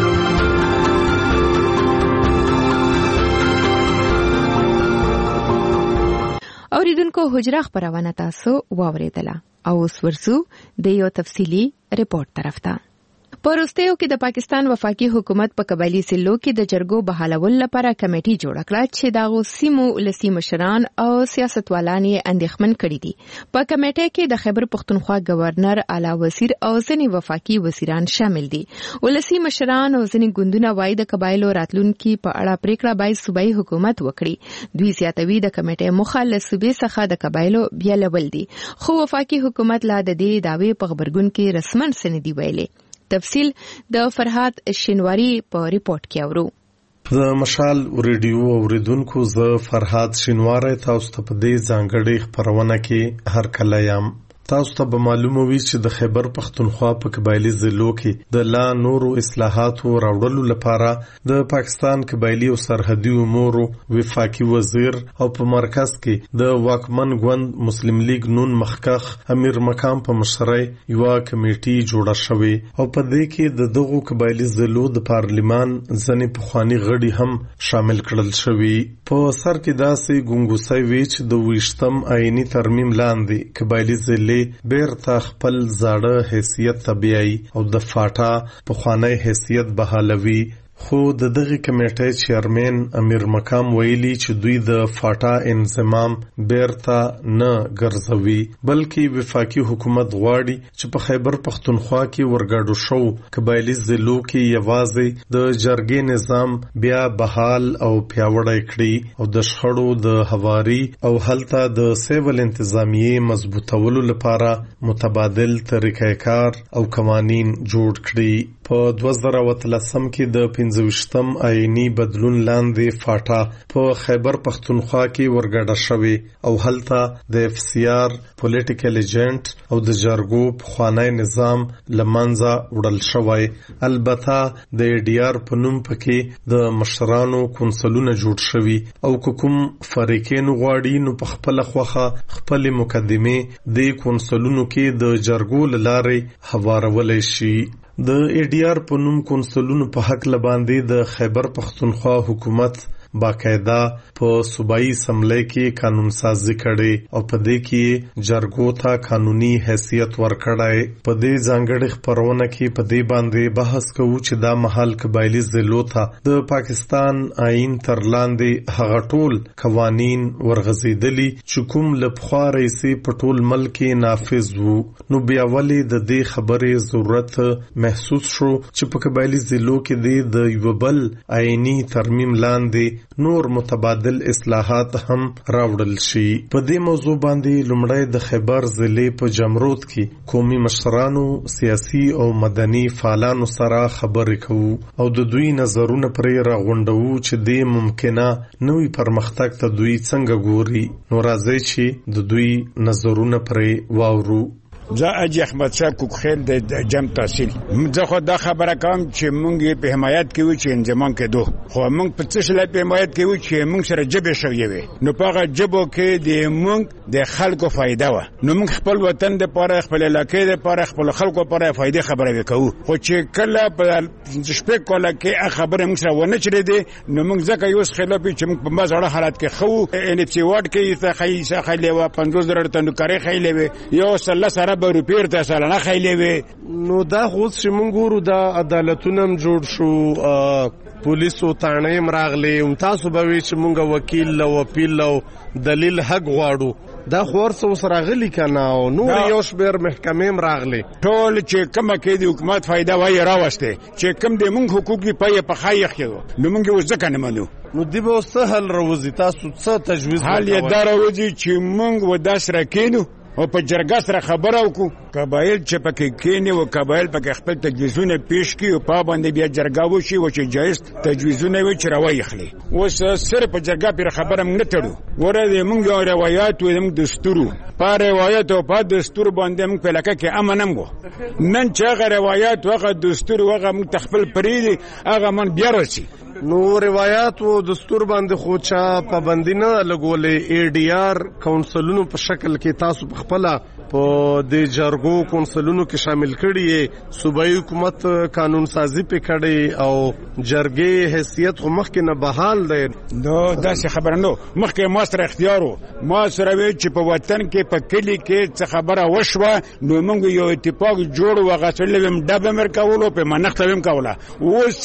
اوریدونکو حجره خبرونه تاسو واوریدله او اوس ورسو د یو تفصیلی ریپورت طرف ته. په وروستیو کې د پاکستان وفاقي حکومت په قبایلی سلو کې د جرګو بحالول لپاره کمیټي جوړ کړه چې دغه سیمو ولسی مشران او سیاستوالان یې اندېښمن کړي دي. په کمیټه کې د خیبر پختونخوا گورنر اعلی وزیر او ځینې وفاقي وزیران شامل دي. ولسی مشران او ځینې ګوندونه وايي د قبایلو راتلونکي په اړه پریکړه باید صوبایي حکومت وکړي. دوی زیاتوي د کمیټې موخه له صوبې څخه د قبایلو بیلول دي، خو وفاقي حکومت لا د دې دعوی په خبرګون کې رسمن سندې ویلي. تفصیل د فرحات شینواری په ریپورت کې اورو. د مشال ریډیو اوریدونکو زه فرحات شینواری تاسو ته په دې ځانګړي خبرونه کې هر کله یم. تاسو ته به معلومه وي چې د خیبر پختونخوا په قبایلی ضلعو کې د لا نورو اصلاحاتو راوړلو لپاره د پاکستان قبایلی او سرحدي امور وفاقي وزیر او په مرکز کې د واکمن ګوند مسلم لیگ نون مخکخ امیر مقام په مشرۍ یو کمیټي جوړه شوې او په دې کې د دغو قبایلی ضلعو د پارلیمان ځنې پخوانی غړي هم شامل کړل شوي. په سر کې داسې ګونګوسۍ وي چې د ویشتم آئینی ترمیم لاندې قبایلی ضلع بیرته خپل زاړه حیثیت طبيعي او د فاټا پخوانی حیثیت بحالوي. خو د دغه کمیټې چیرمن امیر مقام ویلي چې دوی د فاټا انضمام بیرته نه ګرځوي بلکې وفاقي حکومت غواړي چې په خیبر پختونخوا کې ورګاډو شو قبایلی ضلعو کې یوازې د جرګې نظام بیا بحال او پیاوړی کړي او د شخړو د هواري او هلته د سیول انتظامیه مضبوطولو لپاره متبادل طریقې کار او قوانین جوړ کړي. په دوه زره اتلسم کې د پنځویشتم آئینی بدلون لاندې فاټا په خیبر پختونخوا کې ورګډه شوې او هلته د اف سی آر پولیټیکل ایجنټ او د جرګو پخوانی نظام لمنځه وړل شوی. البته د ای ډي آر په نوم پکې د مشرانو کونسلونه جوړ شوي او کوم فریقین غواړي نو په خپل خوخه خپل مقدمه د کونسلونو کې د جرګو لارې هوارولای شي. د ای ډي آر په نوم کونسلونو په حق لباندې د خیبر پختونخوا حکومت باقاعده په صوبایي اسمبلی کې قانون سازي کړي او په دې کې جرګو ته قانوني حیثیت ورکړای. په دې ځانګړي خبرونه کې په دې باندې بحث کوو چې دا محل قبایلی ضلعو ته د پاکستان آئین تر لاندې هغه ټول قوانین ورغځېدلي چې کوم له پخوا راهیسې په ټول ملک کې نافذ وو. نو بیا ولې د دې خبرې ضرورت محسوس شو چې په قبایلی ضلعو کې د یو بل آئینی ترمیم لاندې نور متبادل اصلاحات هم راوړل شي. په دې موضوع باندې لومړی د خیبر ضلع په جمرود کې قومي مشرانو، سیاسي او مدني فعالانو سره خبرې کوو او د دوی نظرونه پرې راغونډوو چې د ممکنه نوې پرمختګ ته دوی څنګه ګوري. نو راځي چې د دوی نظرونه پرې واورو. زه اجي احمد شاه کوکخیل د جم تحصیل زه خو دا خبره کوم چې مونږ په حمایت کې و چې انضمام کېدو، خو مونږ په څه شي په حمایت کې و چې مونږ سره جبه شوې وي. نو په هغه جبو کې د مونږ د خلکو فائدہ و. نو مونږ خپل وطن د پاره، خپل علاقې د پاره، خپل خلکو لپاره فائدې خبره وکړو. خو چې کله په شپه کوله کې خبره مونږ سره ونه چړې دي نو مونږ ځکه یو خلاف چې مونږ په مازړه حالت کې خو ان اف سی وارد کې ته خی څه خلې و پنځوس زره تنو کاري خلې و یو سل سره به روپیر ته سالانه خیلې وي. نو دا خو چې مونږ ګورو دا عدالتونه جوړ شو، پولیسو تانیم راغلی تاسو به وی چې مونږ وکیل لو وپیل لو دلیل حق غواړو دا خور څه اوس راغلی کنه او نور یو شمېر محکمې راغلی ټول چې کومه کې د حکومت فایده وایي راوسته چې کوم د مونږ حقوق دی پای په خایخ کېږي نو مونږ اوس ځکه نه منو نو دی به اوس څه حل راوځي تاسو څه تجویز حل یې دا راوځي چې مونږ وداس راکینو او په جرګه سره خبره وکړو قبایل چې پکې کېني او قبایل پکې خپل تجویزونه پیش کړي او په باندې بیا جرګه وشي او چې جایز تجویزونه وي چې راوي خلی اوس سره په جرګه پر خبره موږ نه تړو ورته موږ روایت او موږ دستور په روایت او په دستور باندې موږ په لکه کې امنم وو نن چې هغه روایت او هغه دستور او هغه موږ تخپل پریدي هغه من بیا راشي نو روایت او دستور باندې خو چا پابندی نه لګولې ای ډی آر کونسلونو په شکل کې تاسو په خپل په د جرګو کونسلونو کې شامل کړي صوبایي حکومت قانون سازي په کړي او جرګې حیثیت خو مخکې نه بحال دی نو داسې خبره نو مخکې ما سره اختیارو ما سره وی چې په وطن کې په کلی کې څه خبره وشوه نو موږ یو اتفاق جوړ وغسل ویم ډبه مر کولو په منښت ویم کوله اوس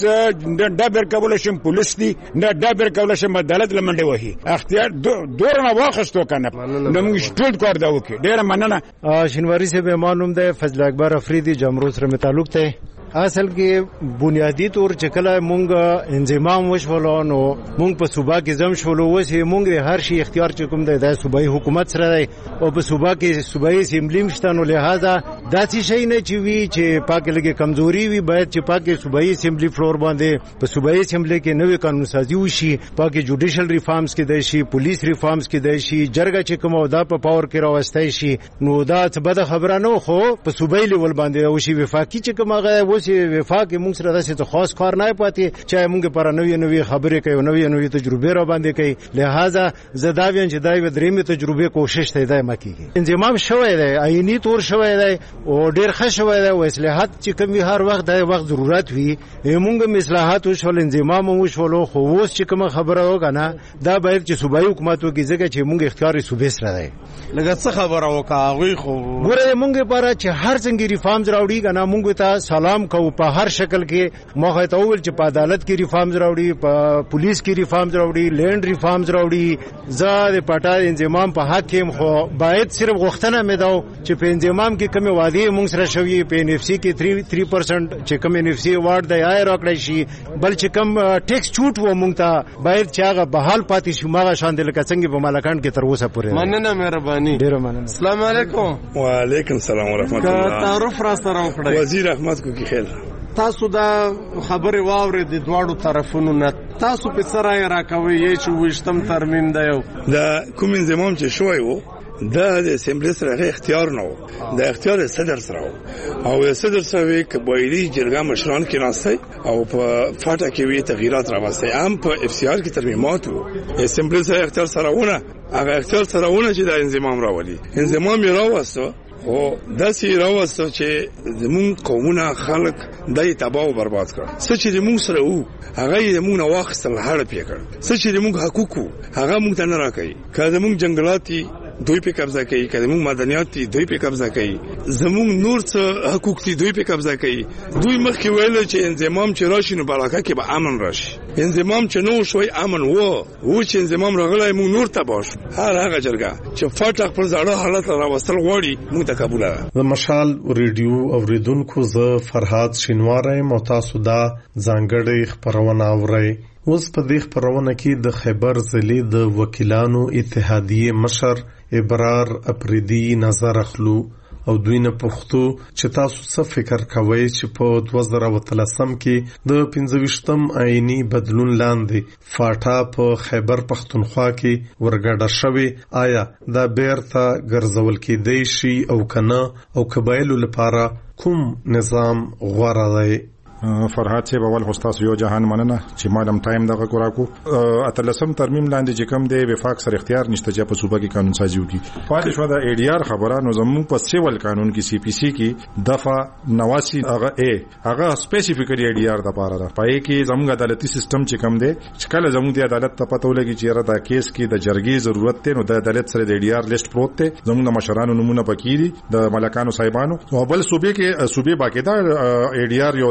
ډبه کولو شم پولیس دی نه ډبه کولو شم عدالت لمنډه وهي اختیار دور نه واخستو کنه نو موږ ټول کار دا وکړو ډیره مننه شینواری سے به معلوم ده فضل اکبر افریدی جمهور سره متعلق ده اصل کې بنیادی طور چې کله مونږ انضمام وشولو نو مونږ په صوبا کې زم شولو وسه مونږ د هر شي اختیار چې کوم دی د صوبایي حکومت سره دی او په صوبا کې صوبایي اسمبلی مشته نو لہذا داسې شي نه چې وی چې پاکه لګي کمزوري وي باید چې پاکه صوبایي اسمبلی فلور باندې په صوبایي اسمبلی کې نوې قانون سازي وشي پاکه جوډیشل ریفارمز کې دی شي پولیس ریفارمز کې دی شي جرګه چې کوم دا په پاور کې راوستای شي نو دا څه بده خبره نه خو په صوبایي لیول باندې او شي وفاقي چې کوم هغه چې وفاق موږ سره داسې خاص کار نه پاتې چې موږ پر نوې نوې خبرې کوي نوې نوې تجربه را باندې کوي لہذا زداوین چې دای ودرېمه تجربه کوشش ته دی مکیږي انضمام شوی دی عیني تور شوی دی او ډیر ښه شوی دی او اصلاحات چې کوم هر وخت د وخت ضرورت وي موږ اصلاحات او شول انضمام مو شولو خو اوس چې کوم خبره وکنه دا باید چې صوبایي حکومت وکړي ځکه چې موږ اختیار صوبې سره دی لکه څه خبره وکړه غوي خو ګوره موږ لپاره چې هر څنګه ریفارمز راوړي کنه موږ ته سلام کوو په هر شکل کې موږ ته وویل چې په عدالت کې ریفارمز راوړي په پولیس کې ریفارمز راوړي لینډ ریفارمز راوړي زاد پټا انضمام په حاکم خو باید صرف غوښتنه مې دا چې په انضمام کې کومه وادي موږ سره شوی په ان اف سی کې تین پرسنټ چې کوم ان اف سی وارد دی آی راکړی شي بل چې کوم ټیکس چوټ و موږ ته باید چې هغه بحال پاتې شي ماغه شان د لکه څنګه په مالکان کې تر اوسه پورې مننه مهرباني ډیره مننه السلام علیکم وعلیکم السلام ورحمت الله تعارف را سره وکړئ وزیر احمد کو کی خیر تاسو دا خبره واورې د دواړو طرفونو نه تاسو په سره راکوي چې وشتم ترمیم دی دا کوم انضمام چې شوی وو دا د اسمبلی سره اختیار نه و د اختیار صدر سره او صدر سره قبایلی جرګه مشران کې ناشته او په فاټا کې وی تغیرات راوستي عام په اف سی آر کې ترمیمات وو اسمبلی سره اختیار سره ونه هغه اختیار سره ونه چې د انضمام راولي انضمام یې راوستو او داسې راوستو چې زمون قومونه خلق دای تباہ او برباد کړ څه چې زمون سره وو هغه یې زمون واخستل هړ پی کړ څه چې زمون حقوق هغه مونږ ته نه راکړي که زمون جنگلاتي دوی په قبضه کوي که زمون مدنیات دي دوی په قبضه کوي زمون نور څه حقوق دي دوی په قبضه کوي دوی مخکې ویل چې انضمام چې راشي نو بلاکه کې به امن راشي انضمام چې نو شوي امن وو و چې انضمام راغلی مونږ نور تباہ شو هر هغه جرګه چې فاټک پر زړه حالت راوستل غواړي مونږ ته قبول ده د مشال ریډیو اوریدونکو زه فرهاد شینواری مو تاسو دا ځانګړی خبرونه اورئ اوس په دې خبرونه کې د خیبر ضلع د وکیلانو اتحادیه مشر ابرار اپریدي نظر اخلو او دوی نه پښتو چې تاسو څه فکر کوئ چې په دوه زره وتلسم کې د پنځويشتم آئینی بدلون لاندې فاټا په خیبر پښتونخوا کې ورګډه شوی آیا دا بیرته ګرځول کېدای شي او کنه او قبایلو لپاره کوم نظام غوړه دی فرهاد سے اول استاد یو جهان مننه چې مالم ټایم دغه کو راکو اتلسم ترمیم لاندې چې کوم دی وفاق سره اختیار نشته چې په صوبه کې قانون سازي وکړي پاتې شو د ای ډی آر خبره نو زموږ په سیول قانون کې سی پی سی کې دفعه نواسی هغه ای هغه سپیسیفیکلی ای ډی آر د پاره ده پای کې زموږ عدالتي سیستم چې کوم دی چې کله زموږ د عدالت ته پته ولګي چې را دا کیس کې د جرګې ضرورت ته نو د عدالت سره د ای ډی آر لیست پروت دی زموږ د مشرانو نمونه پکې دي د ملکانو صاحبانو او بل صوبې کې صوبې باقاعده ای ډی آر یو دغه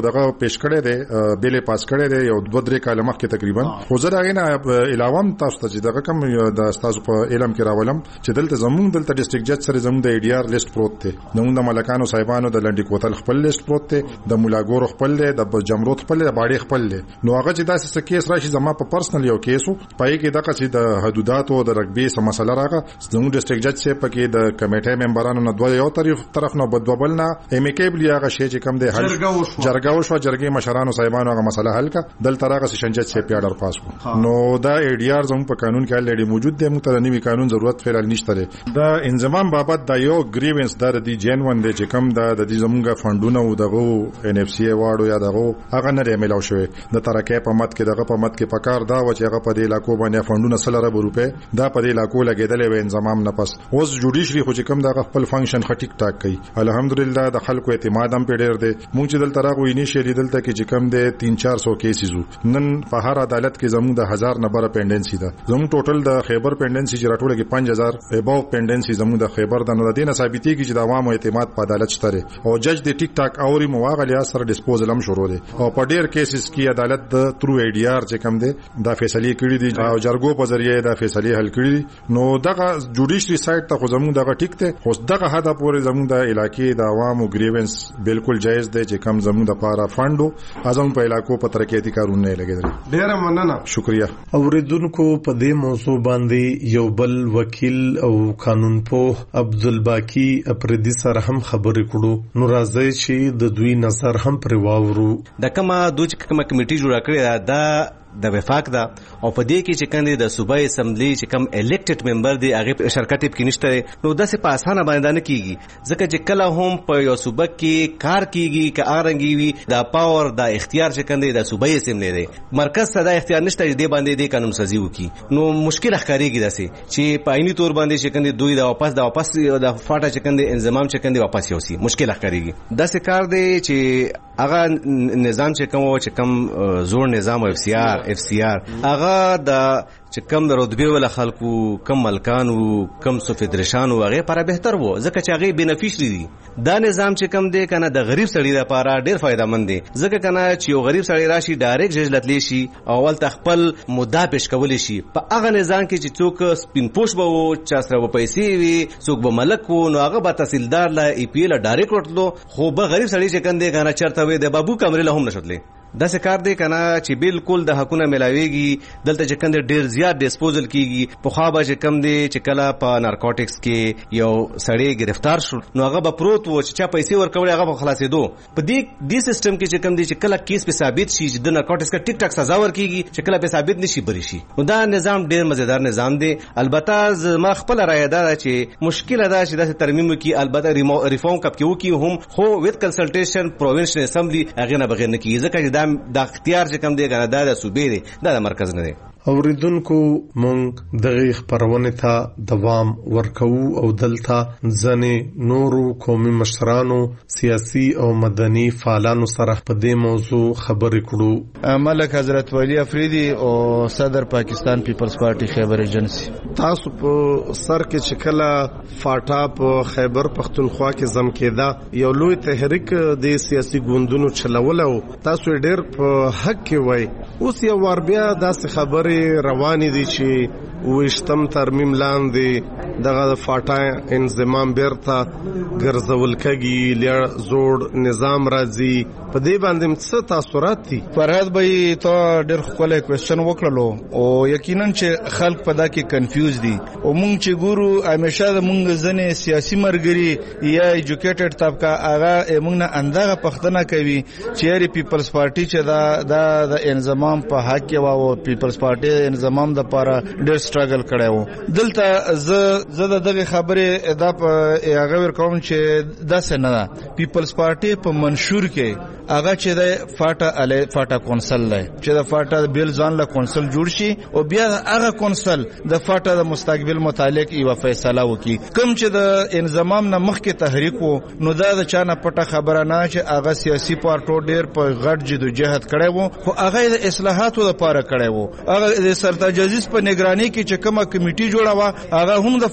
پیش کړی دی بیل پاس کړی دی یو دوه درې کاله مخکې تقریبا خو زه دا غینه علاوه تاسو ته چې دغه کم د استاد په علم کې راولم چې دلته زموږ دلته ډیسټریکټ جج سره زموږ د ای ډي آر لیست پروت دی زموږ د ملکانو صاحبانو د لنډی کوتل خپل لیست پروت دی د مولاګور خپل دی د جمرود خپل دی د باړې خپل دی نو هغه چې داسې څه کیس راشي زما په پرسنل یو کیسو پای کې دغه چې د حدودات او د رګبي سم مسله راغله زموږ ډیسټریکټ جج سره پکې د کمیټې ممبرانو نه دوه یو طرف طرف نه بدوبل نه امیکیبلی هغه شی چې کم دی حل جرګه وشو جرګې مشرانو صاحبانو هغه مسله حل کا دلته راغه سیشن جج سره پیاډر پاس کو نو دا ای ډي آر زموږ په قانون کې الریډي موجود دی موږ ته نوی قانون ضرورت فعال نشته دی دا انضمام بابت دا یو گریوینس در دی جنون دی چې کم دا د دې زموږ فندونه او دغه ان اف سی واړو یا دغه هغه نه ملاو شوی د ترکه په مت کې دغه په مت کې پکار دا و چې هغه په دې علاقو باندې فندونه سره روپے دا په دې علاقو لګیدلې و انضمام نه پس اوس جوډیشري خو چې کم دا خپل فنکشن خټیک ټاک کوي الحمدلله د خلکو اعتماد هم پیډر دی موږ چې دلته راغو انیشیلی دلته کې چې کم دی تین چار سو کیسز نن په هر عدالت کې زموږ د هزار نمبر پینډنسي ده زموږ ټوټل د خیبر پینډنسي چې راټوله کې پنځه هزار اباو پینډنسي زموږ د خیبر د نو دینه ثابتېږي چې د عوامو اعتماد په عدالت شته او جج د ټیک ټاک اوري مواغلیا سره ډیسپوزل هم شروع دي او په ډیر کیسز کې عدالت د ترو ای ډي آر چې کم دی دا فیصله کړې دي او جرګو په ذریعہ دا فیصله حل کړې دي نو دغه جوډیشري سایت ته خو زموږ دغه ټیک ته خو دغه حدا پورې زموږ د علاقې د عوامو گریونس بالکل جایز دی چې کم زموږ د پاره فاندو ازم په علاقو په ترقیاتي کارونه لګیدل ډیر مننه شکریا اوریدونکو په دې موضوع باندې یو بل وکیل او قانون پوه عبدالباقی اپریدي سره هم خبرې کړو نو راځي چې د دوی نظر هم پر واورو د کومه دوی کومه کمیټي جوړه کړې ده د وفاق دا او په دې کې چې کندې د صوبایي اسمبلی چې کم الیکټډ ممبر دی هغه شرکت کې نشته نو داسې په اسانه باندې نه کیږي ځکه چې کله هم په یو صوبه کې کار کیږي که ارنګي وي دا پاور دا اختیار چې کندې د صوبایي اسمبلی دی مرکز ته دا اختیار نشته دی باندې د قانون سازي وکي نو مشکل ښکاریږي داسې چې په عیني تور باندې چې کندې دوی دا واپس دا واپس د فاټه چې کندې انضمام چې کندې واپس یوسي مشکل ښکاریږي داسې کار دی چې هغه نظام چې کوم چې کم زوړ نظام او اف سی آر اف سی آر هغه د چې کم د رتبه ول خلکو کم ملکان او کم سو فدرشن او هغه لپاره بهتر وو ځکه چې هغه بینیفیشری دي دا نظام چې کم دی کنه د غریب سړي لپاره ډیر فائدہ مند دی ځکه کنه چې یو غریب سړي راشي ډایرکټ جج لتلی شي اول تخپل مدعا پیش کول شي په هغه نظام کې چې څوک سپین پوش به و چا سره و پیسې وي څوک به ملک و نو هغه به تحصیلدار لا ای پی ال ډایرکټ ورتلو خو به غریب سړي چې کم دی کنه چرته وي د بابو کمرې له هم نشتلې دا څه کار دی کنه چې بالکل د حقونه ملاويږي دلته چې کم دی ډیر زیات ډیسپوزل کیږي په خوا به چې کم دی چې کله په نارکوټکس کې یو سړی گرفتار شو نو هغه به پروت و چې چا پیسې ورکوي هغه به خلاصېدو په دې دې سیستم کې چې کم دی چې کله کیس په ثابت شي چې د نارکوټکس کا ټیک ټاک سزا ورکیږي چې کله په ثابت نشي بری شي نو دا نظام ډیر مزیدار نظام دی البته ما خپل رائے ده چې مشکل ده چې د ترمیم کې البته ریفارم کپ کې وکي هم خو وذ کنسلټیشن پروینشل اسمبلی هغه نه بغیر نه کیږي ځکه چې دا د اختیار چې کم دی کنه دا د صوبې دی دا د مرکز نه دی اوریدونکو مونږ دغه خبرونه ته دوام ورکو او دلته ځنې نورو قومي مشرانو سیاسي او مدني فعالانو سره په دې موضوع خبرې کړو ملک حضرت ولی افریدی او صدر پاکستان پیپلز پارټي خیبر ایجنسی تاسو په سر کې چې کله فاټا په خیبر پختونخوا کې زم کېدا یو لوی تحریک د سیاسي ګوندونو چلولو تاسو ډېر په حق کې وای اوس یو ور بیا داسې خبرې روانې دي چې وشتم ترمیم لاندې دغه فاټا انضمام بیرته ګرځول کېږي لیا زوړ نظام راځي په دې باندې څه تاثیرات دي فرهاد بھائی ته ډېر خپل کوېسچن وکړلو او یقینا چې خلک په دا کې کنفیوز دي او مونږ چې ګورو همیشه د مونږ ځنې سیاسي مرګري یا ایجوکیټډ طبقه هغه مونږ نه اندغه پښتنه کوي چې ری پیپلز پارټي چې دا د انضمام په حق کې واو پیپلز پارټي انضمام د لپاره ډېر سټرګل کړی وو دلته زه زه دغه خبره دا هغه ور کوم چې دا څنګه ده پیپلز پارټي په منشور کې هغه چې د فاټا الی فاټا کونسل دی چې د فاټا بیل ځان له کونسل جوړ شي او بیا هغه کونسل د فاټا د مستقبل متعلق یو فیصله وکړي کوم چې د انضمام نه مخکې تحریک وو نو دا د چانه پټه خبره نه چې هغه سیاسي پارټو ډېر په غټ جدوجہد کړی وو خو هغه د اصلاحاتو لپاره کړی وو هغه د سرتاج عزیز په نگرانی کې چې کومه کمیټي جوړه وا هغه هم د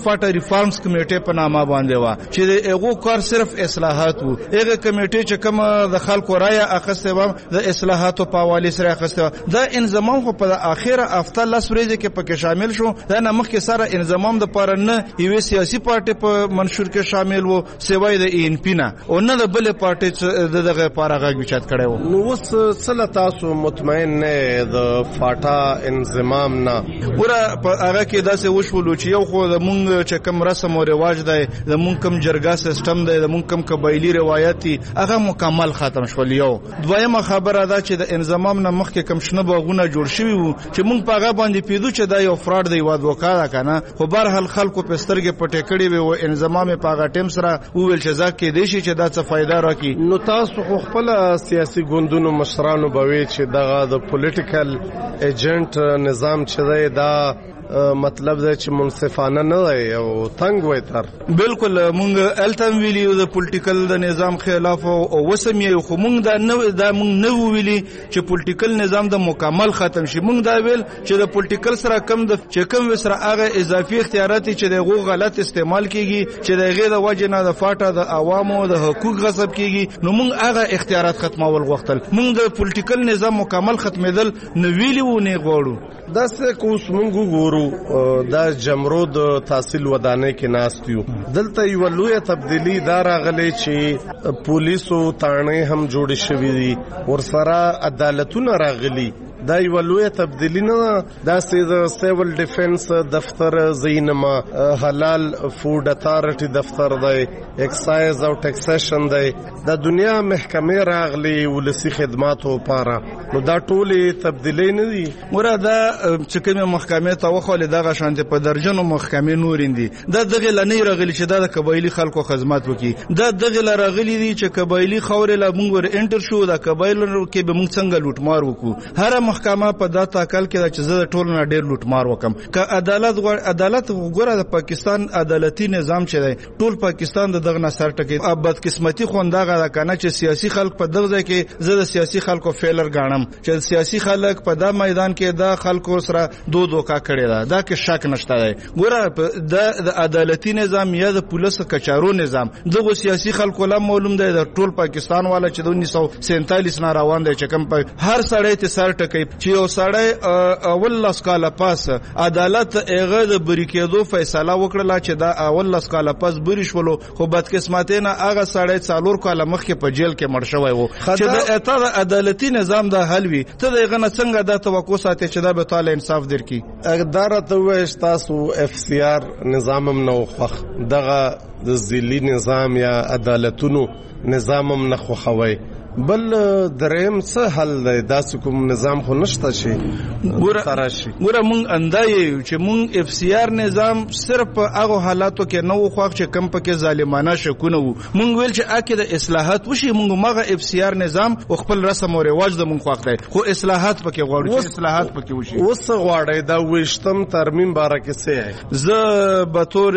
فاټا ریفارمز کمیټه په نامه باندې و چې هغه کار صرف اصلاحات وو. هغه کمیټه چې کوم د خلکو رائے اخیسته و د اصلاحاتو په حواله سره اخیسته دا انضمام خو په اخیره هفته لس ورځې کې پکې شامل شو. دا نه مخکې سره انضمام د پاره نه یو سیاسي پارټي په منشور کې شامل وو سیوای د ان پی نه او نه د بل پارټي د دغه پاره غږ بچات کړي وو. نو وس سله تاسو مطمئن نه د فاټا انضمام نه ورا په هغه کې داسې وشول چې یو خو د مونږ چې کوم رسم او رواج دی د مونږ کوم جرګه سیستم دی د مونږ کوم قبایلی روایت هغه مکمل ختم شول. یو دویمه خبره ده چې د انضمام نه مخکې کوم شنه باغونه جوړ شوي وو چې مونږ په هغه باندې پیدو چې دا یو فراډ دی واد وکړه کنه خو بهر حال خلکو په سترګې پټې کړې وي او انضمام په هغه ټیم سره وویل چې ځکه دې شي چې دا څه فائدہ راکړي. نو تاسو خو خپل سیاسي ګوندونو مشرانو بوي چې دغه د پولیټیکل ایجنټ نظام چې دی دا مطلب دا چې منصفانه نه دی او تنگ وای تر بالکل مونږ التم ویلی د پولیټیکل د نظام خلاف او وسم یو خو مونږ دا نو دا مونږ نو ویلی چې پولیټیکل نظام د مکمل ختم شي. مونږ دا ویل چې د پولیټیکل سره کم د چې کم سره هغه اضافي اختیارات چې دغه غلط استعمال کیږي چې دغه د وجه نه د فاټا د عوامو د حقوق غصب کیږي نو مونږ هغه اختیارات ختمول غوښتل. مونږ د پولیټیکل نظام مکمل ختمېدل نو ویلی و نه غواړو. دا څه کوس مونږ ګورو دا جمرود تحصیل ودانه کې ناستیو دلته یو لوی تبدیلی دا راغلی چې پولیسو تانه هم جوړ شوې دي ورسره عدالتونه راغلي. دا یو لوی تبدیلی نه دا سید سیول ډیفنس دفتر زینما حلال فود اتارټي دفتر دی ایکسایز او ټیکسیشن دی د دنیا محکمه راغلي ولسی خدماتو لپاره نو دا ټولې تبدیلی نه دي. ورا دا چې کومه محکمه ته وخت دغه شانته په درجنو محکمې نورندي دا دغه لنی راغلی چې دا د قبایلی خلکو خدمات وکي. دا دغه راغلی دي چې قبایلی خورې لا مونږ ور انټر شو دا قبایلو کې به مونږ څنګه لوټمار وکړو. هر محکمه په دا تاکل کې چې زه ټول نه ډیر لوټمار وکم که عدالت غوړ عدالت وګوره د پاکستان عدالتي نظام چې دی ټول پاکستان د دغه نصر ټکی ابد قسمتي خوندغه دا کنه چې سیاسي خلک په دغه ځای کې زه د سیاسي خلکو فیلر غاڼم چې سیاسي خلک په دا میدان کې دا خلکو سره دو دوکا کړی دا دا کې شک نشته دی. ګوره د عدالتي نظام یا د پولیس کچارو نظام دغه سیاسي خلکو لا معلوم دی د ټول پاکستان والا چې د انیس سو سینتالیس نه روان دی چې کوم په هر سړی ته سر ټکی چې یو سړی اول لاس کاله پاس عدالت هغه د بری کېدو فیصله وکړه چې دا اول لاس کاله پاس بری شولو خو بدقسمتینه هغه سړی څالور کاله مخکې په جیل کې مړ شوی وو چې د اته عدالتي نظام د حلوي ته دغه نه څنګه د توقع ساتي چې دا به تعالی انصاف درکې. اداره ته وایي تاسو اف سی آر نظامم نو خوخ دغه د ذلی نظام یا عدالتونو نظامم نه خوخوي بل دریم څه حل دی داسې کوم نظام خو نشته شي ګوره ګوره مونږ اندای چې مونږ اف سی آر نظام صرف هغه حالاتو کې نو خوښ چې کم پکې ظالمانه شکونه وو. مونږ ویل چې اکه د اصلاحات وشي مونږ مغه اف سی آر نظام او خپل رسم او رواج د مونږ خوښ دی خو اصلاحات پکې غواړو چې اصلاحات پکې وشي. اوس غواړي دا وشتم ترمیم بارکه سي زه به تور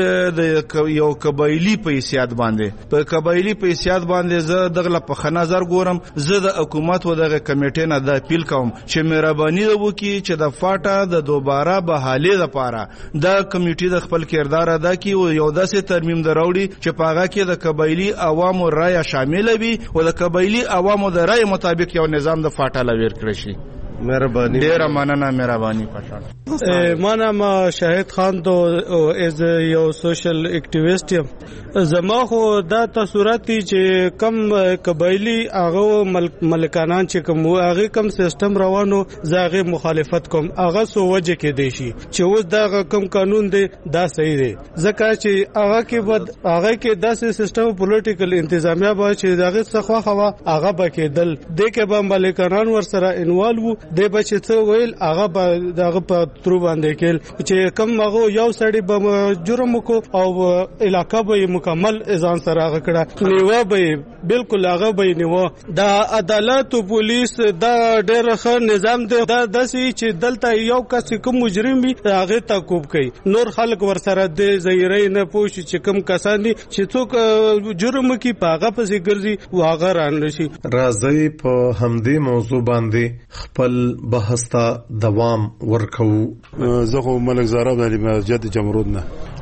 د یو قبایلی په حیثیت باندې په قبایلی په حیثیت باندې زه دغه په خنظر زه د حکومت و دغه کمیټې نه د اپیل کوم چې مهرباني وکړي چې د فاټا د دوباره بحالي لپاره د کمیټې د خپل کردار ادا کړي او یو داسې ترمیم دراوړي چې په هغه کې د قبایلی عوامو رائے شامل وي او د قبایلی عوامو د رائے مطابق یو نظام د فاټا لویر کړی شي. مهرباني ډیره مننه مهرباني پښه. ما نام شاهد خان دو از یو سوشل اکټیویسټ یم. زما خو دا تاثیرات چې کم قبایلی هغه ملکانان چې کوم هغه کم سیستم روانو زاغه مخالفت کوم هغه سو وجه کې دی شي چې اوس دا کم قانون دی دا صحیح دی ځکه چې هغه کې بد هغه کې داسې سیستم پولیټیکل انتظامیه به چې دغه څخه خوا هغه به کېدل د کې به ملکانان ور سره انوالو د بچ څه ویل هغه به دغه په تر باندې کېل چې کم هغه یو سړی به جرم کو او علاقہ به مکمل ځان سره غکړه نیوا به بالکل هغه به نیوا. دا عدالت او پولیس دا ډېر ښه نظام دی دا داسې چې دلته یو کس کوم مجرم وي هغه تعقیب کوي نور خلک ور سره د زیرې نه پوښي چې کوم کسان دي چې څوک جرم کوي پاغه پسې ګرځي واغه رانه شي. راځي په همدې موضوع باندې خپل بحث ته دوام ورکو. زه خو ملک زهرا د مسجد جمرود نه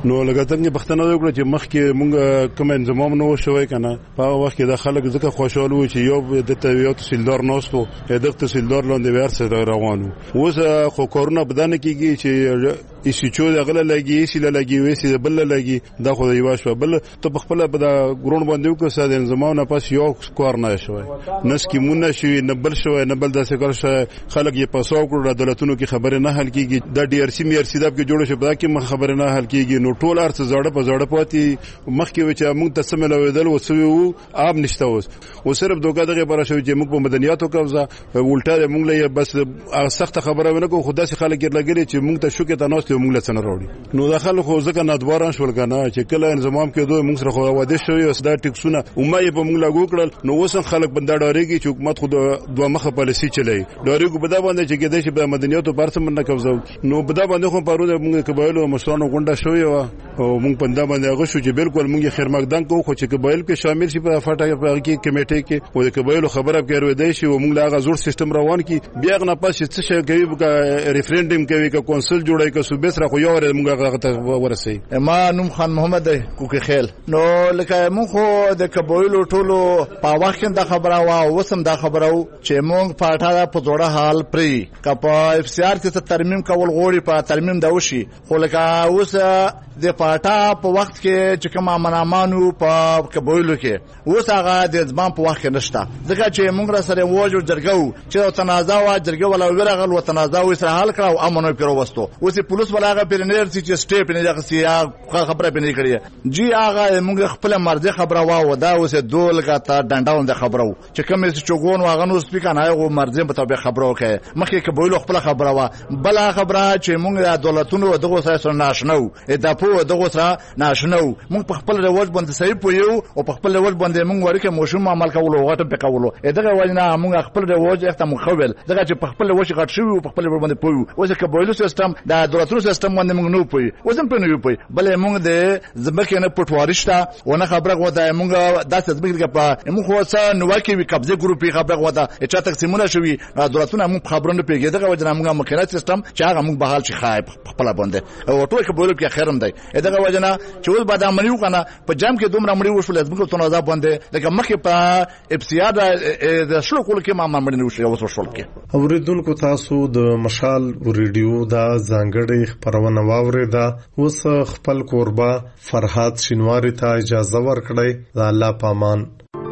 نو لکه څنګه پښتنه وکړه چې مخکې مونږ کوم انضمام نو شوی کنه په وخت کې د خلک ځکه خوشاله و چې یو د یو تحصیلدار نوستو د تحصیلدار لاندې ورسره روانو اوس خو کورونه بدانه کیږي چې اسی چو دغه لګي اسی لګي وسی بل لګي دا خو یو شو بل ته په خپل په ګرون باندې وکړه ساده انضمام نه پس یو کور نه شوی نس کی مونږ شوی نه بل شوی نه بل داسې کار شوی خلک یې پاسو کړو دولتونو کې خبره نه حل کیږي د ډي ار سی مې ار سی داب کې جوړ شو په کې خبره نه حل کیږي نو ټول ارڅ زړه په زړه پاتې مخکې چې موږ تسمه لویدل وسو آب نشته اوس او صرف دوګه دغه پر شوی چې موږ په مدنیاتو قبضه ولټه موږ له بس سخت خبره ونه کو خدا سي خلک لګري چې موږ ته شو کې تناسته موږ له څنګه راوړي نو داخله خو ځکه نادواران شول کنه چې کله انضمام کې دوی موږ سره خو واده شوی اوس دا ټیکسونه او مې په موږ لاګو کړل نو اوس خلک بندا ډاریږي چې حکومت خو دوه مخه پالیسي چلای ډاریږي په دا باندې چې کېدای شي په مدنیاتو پرڅ من قبضه نو په دا باندې خو پرود موږ قبایلو مشرانو غونډه شوی و او موږ په دا باندې هغه شو چې بالکل موږ خیر مقدم کوو خو چې قبایل کې شامل شي په فاټه کې کمیټې کې او د قبایلو خبره کوي دی شي او موږ لا غزور سیستم روان کی بیا غنا پاس څه شي کوي ریفرندم کوي که کونسل جوړای که صوبې سره خو یو موږ هغه ته ورسي ما نوم خان محمد کوکي خیل نو لکه موږ خو د قبایلو ټولو په وخت کې دا خبره وا وسم دا خبره چې موږ پاټه په جوړه حال پری کپا اف سی آر کې ترمیم کول غوړي په ترمیم دا وشي خو لکه اوس د پاټا په وخت کې چې کوم امنامانو په قبایلو کې اوس هغه د ځبان په وخت کې نشته ځکه چې موږ را سره وجو جرګو چې تنازع وا جرګو ولا ورغل و تنازع سره حل کړو امنو پیرو وستو اوس پولیس ولا هغه پرنیر چې سټیپ نه دغه سیا خبره پنه کړی جی هغه موږ خپل مرزه خبره وا و دا اوس دولګه تا ډنډاون د خبرو چې کوم چې چوغون واغه نو سپیکر نه هغه مرزه په تابع خبرو کوي مخکې قبایلو خپل خبره وا بل خبره چې موږ د دولتونو دغه سره ناشنو د په دغه سره ناشنو موږ په خپل رواج باندې صحیح پویو او په خپل رواج باندې موږ ورکه موشوم عمل کولو غټه په کولو دغه وجنه موږ خپل رواج اخته مخول دغه چې په خپل رواج غټ شوی او په خپل رواج باندې پویو اوس قبایلو سیستم د دولتونو سیستم باندې موږ نو پوی اوس په نو پوی بلې موږ د زمکه نه پټوارشته ونه خبره غوته موږ داسې زمکه په موږ خو څه نو کې وی قبضه ګروپي خبره غوته چې تقسیمونه شوی دولتونه موږ خبرونه پیګه دغه وجنه موږ مخکنه سیستم چې هغه موږ بحال شي خایب خپل باندې او ټول قبایلو کې خیرم دی دغه وجنه چې اوس بعد عملیو کنه په جام کې دومره مړي وشول زموږ ته نوځه باندې لکه مخه په ابسیاد د شلو کول کې ما مړي وشول اوس وشول کې اوریدونکو تاسو د مشال ریډیو دا ځانګړی خبرونه واوریدا اوس خپل کوربه فرحات شینواری ته اجازه ورکړی د الله پامان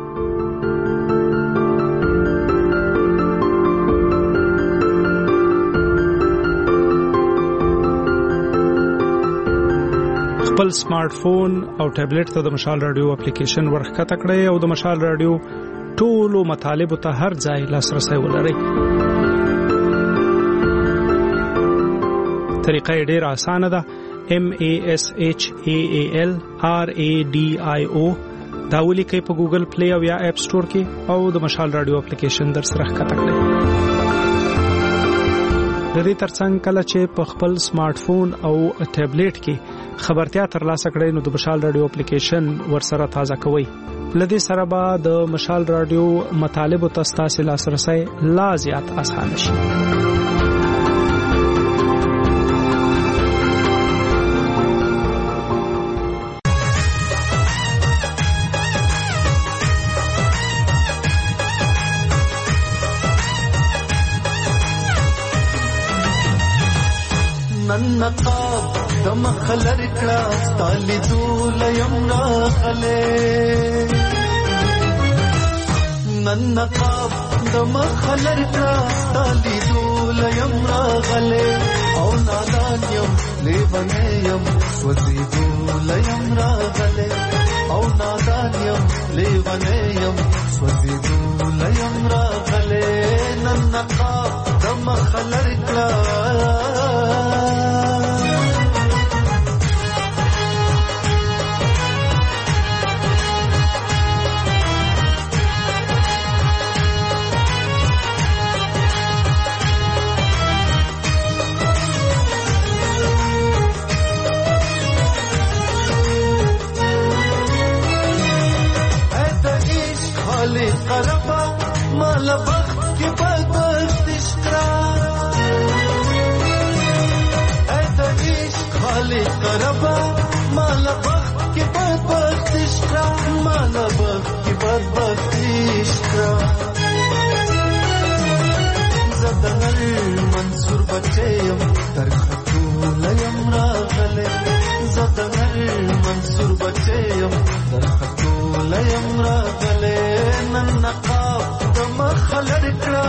خپل سمارټ فون او ټابلیټ ته د مشال رادیو اپلیکیشن ورخکته کړئ او د مشال رادیو ټولو مطالب ته هر ځای لاسرسي ولرئ. طریقه ډېر اسانه ده. M A S H A A L R A D I O دا ولیکئ په ګوګل پلی او یا اپ سٹور کې او د مشال رادیو اپلیکیشن در سره ښکته کړئ. د دې ترڅنګ کله چې په خپل سمارټ فون او ټابلیټ کې خبرتیا ترلاسه کړئ نو د مشال رادیو اپلیکیشن ورسره تازه کوئ. لدې سره به د مشال رادیو مطالب او تاسو لاسرسي لا زیات اسانه شي. نقاب دم خلر کړه ستالي دول یم راغله نن نقاب دم خلر کړه ستالي دول یم راغله او نادان یم لیونه یم سوځي دول یم راغله او نادان یم لیونه یم سوځي دول یم راغله نن نقاب دم خلر کړه قربا مال بخت کی بدبخت اشکرا ایت عشق خالی قربا مال بخت کې بدبخت شکرا مال بخت کې بدبخت شکرا زدنل منصور بچیم در خطول یم راغله زدنل منصور بچیم در خطول یم راغله نن نقاب دم خلر کړه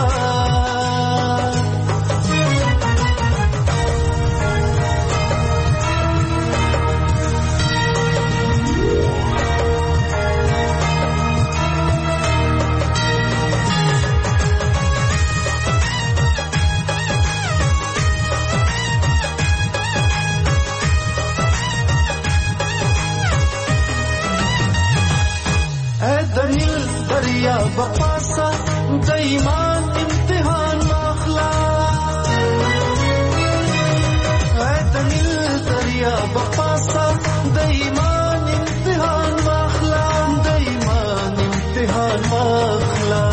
دریا بپاسا د ایمان امتحان واخلا اے دلیل دریا بپاسا د ایمان امتحان واخلا د ایمان امتحان واخلا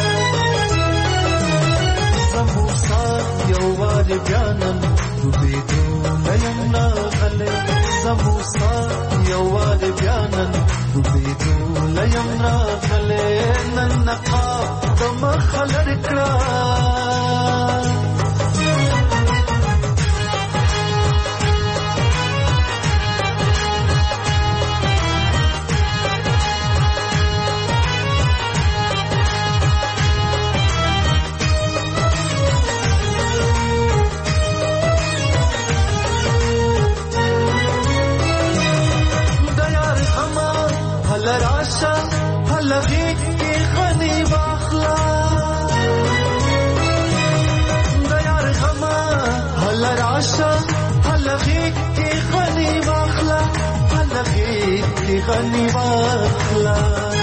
زموسا یو وار بیانن دوبېدو لیم راغلی زموسا یو وار بیانن دوبېدو لیم راغلی نن نقاب د مخ لر کړه لغی کی غنی واخلا دیار غما هل راشا لغی کی غنی واخلا لغی کی غنی واخلا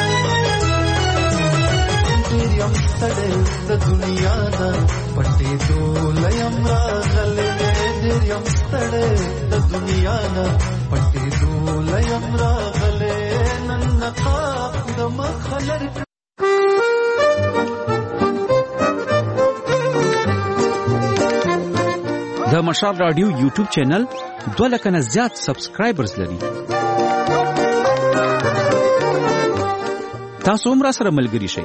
ډیریم ستړی د دنیا نه پټې دولیم راغلی ډیریم ستړی د دنیا نه پټې دولیم راغلی نن نقاب د مخ لر د مشال رادیو یوټیوب چینل دوه لکه نه زیات سبسکرایبرز لري. تاسو هم را سره ملګري شئ.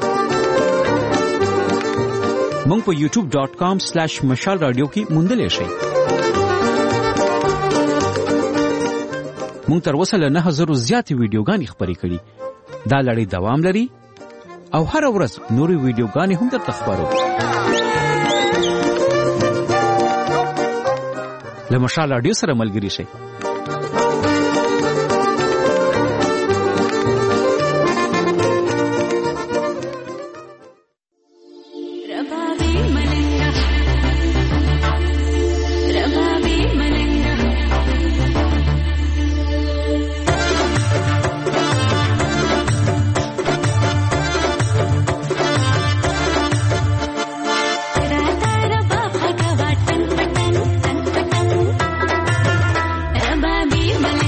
مونږ په یوټیوب ډاٹ کام سلیش مشال رادیو کې موندلی شئ. مونږ تر اوسه له نه زرو زیاتې ویډیوګانې خپرې کړي. دا لړۍ دوام لري او هره ورځ نورې ویډیوګانې هم درته خپروو. له مشال رادیو سره ملګري شئ. Baby,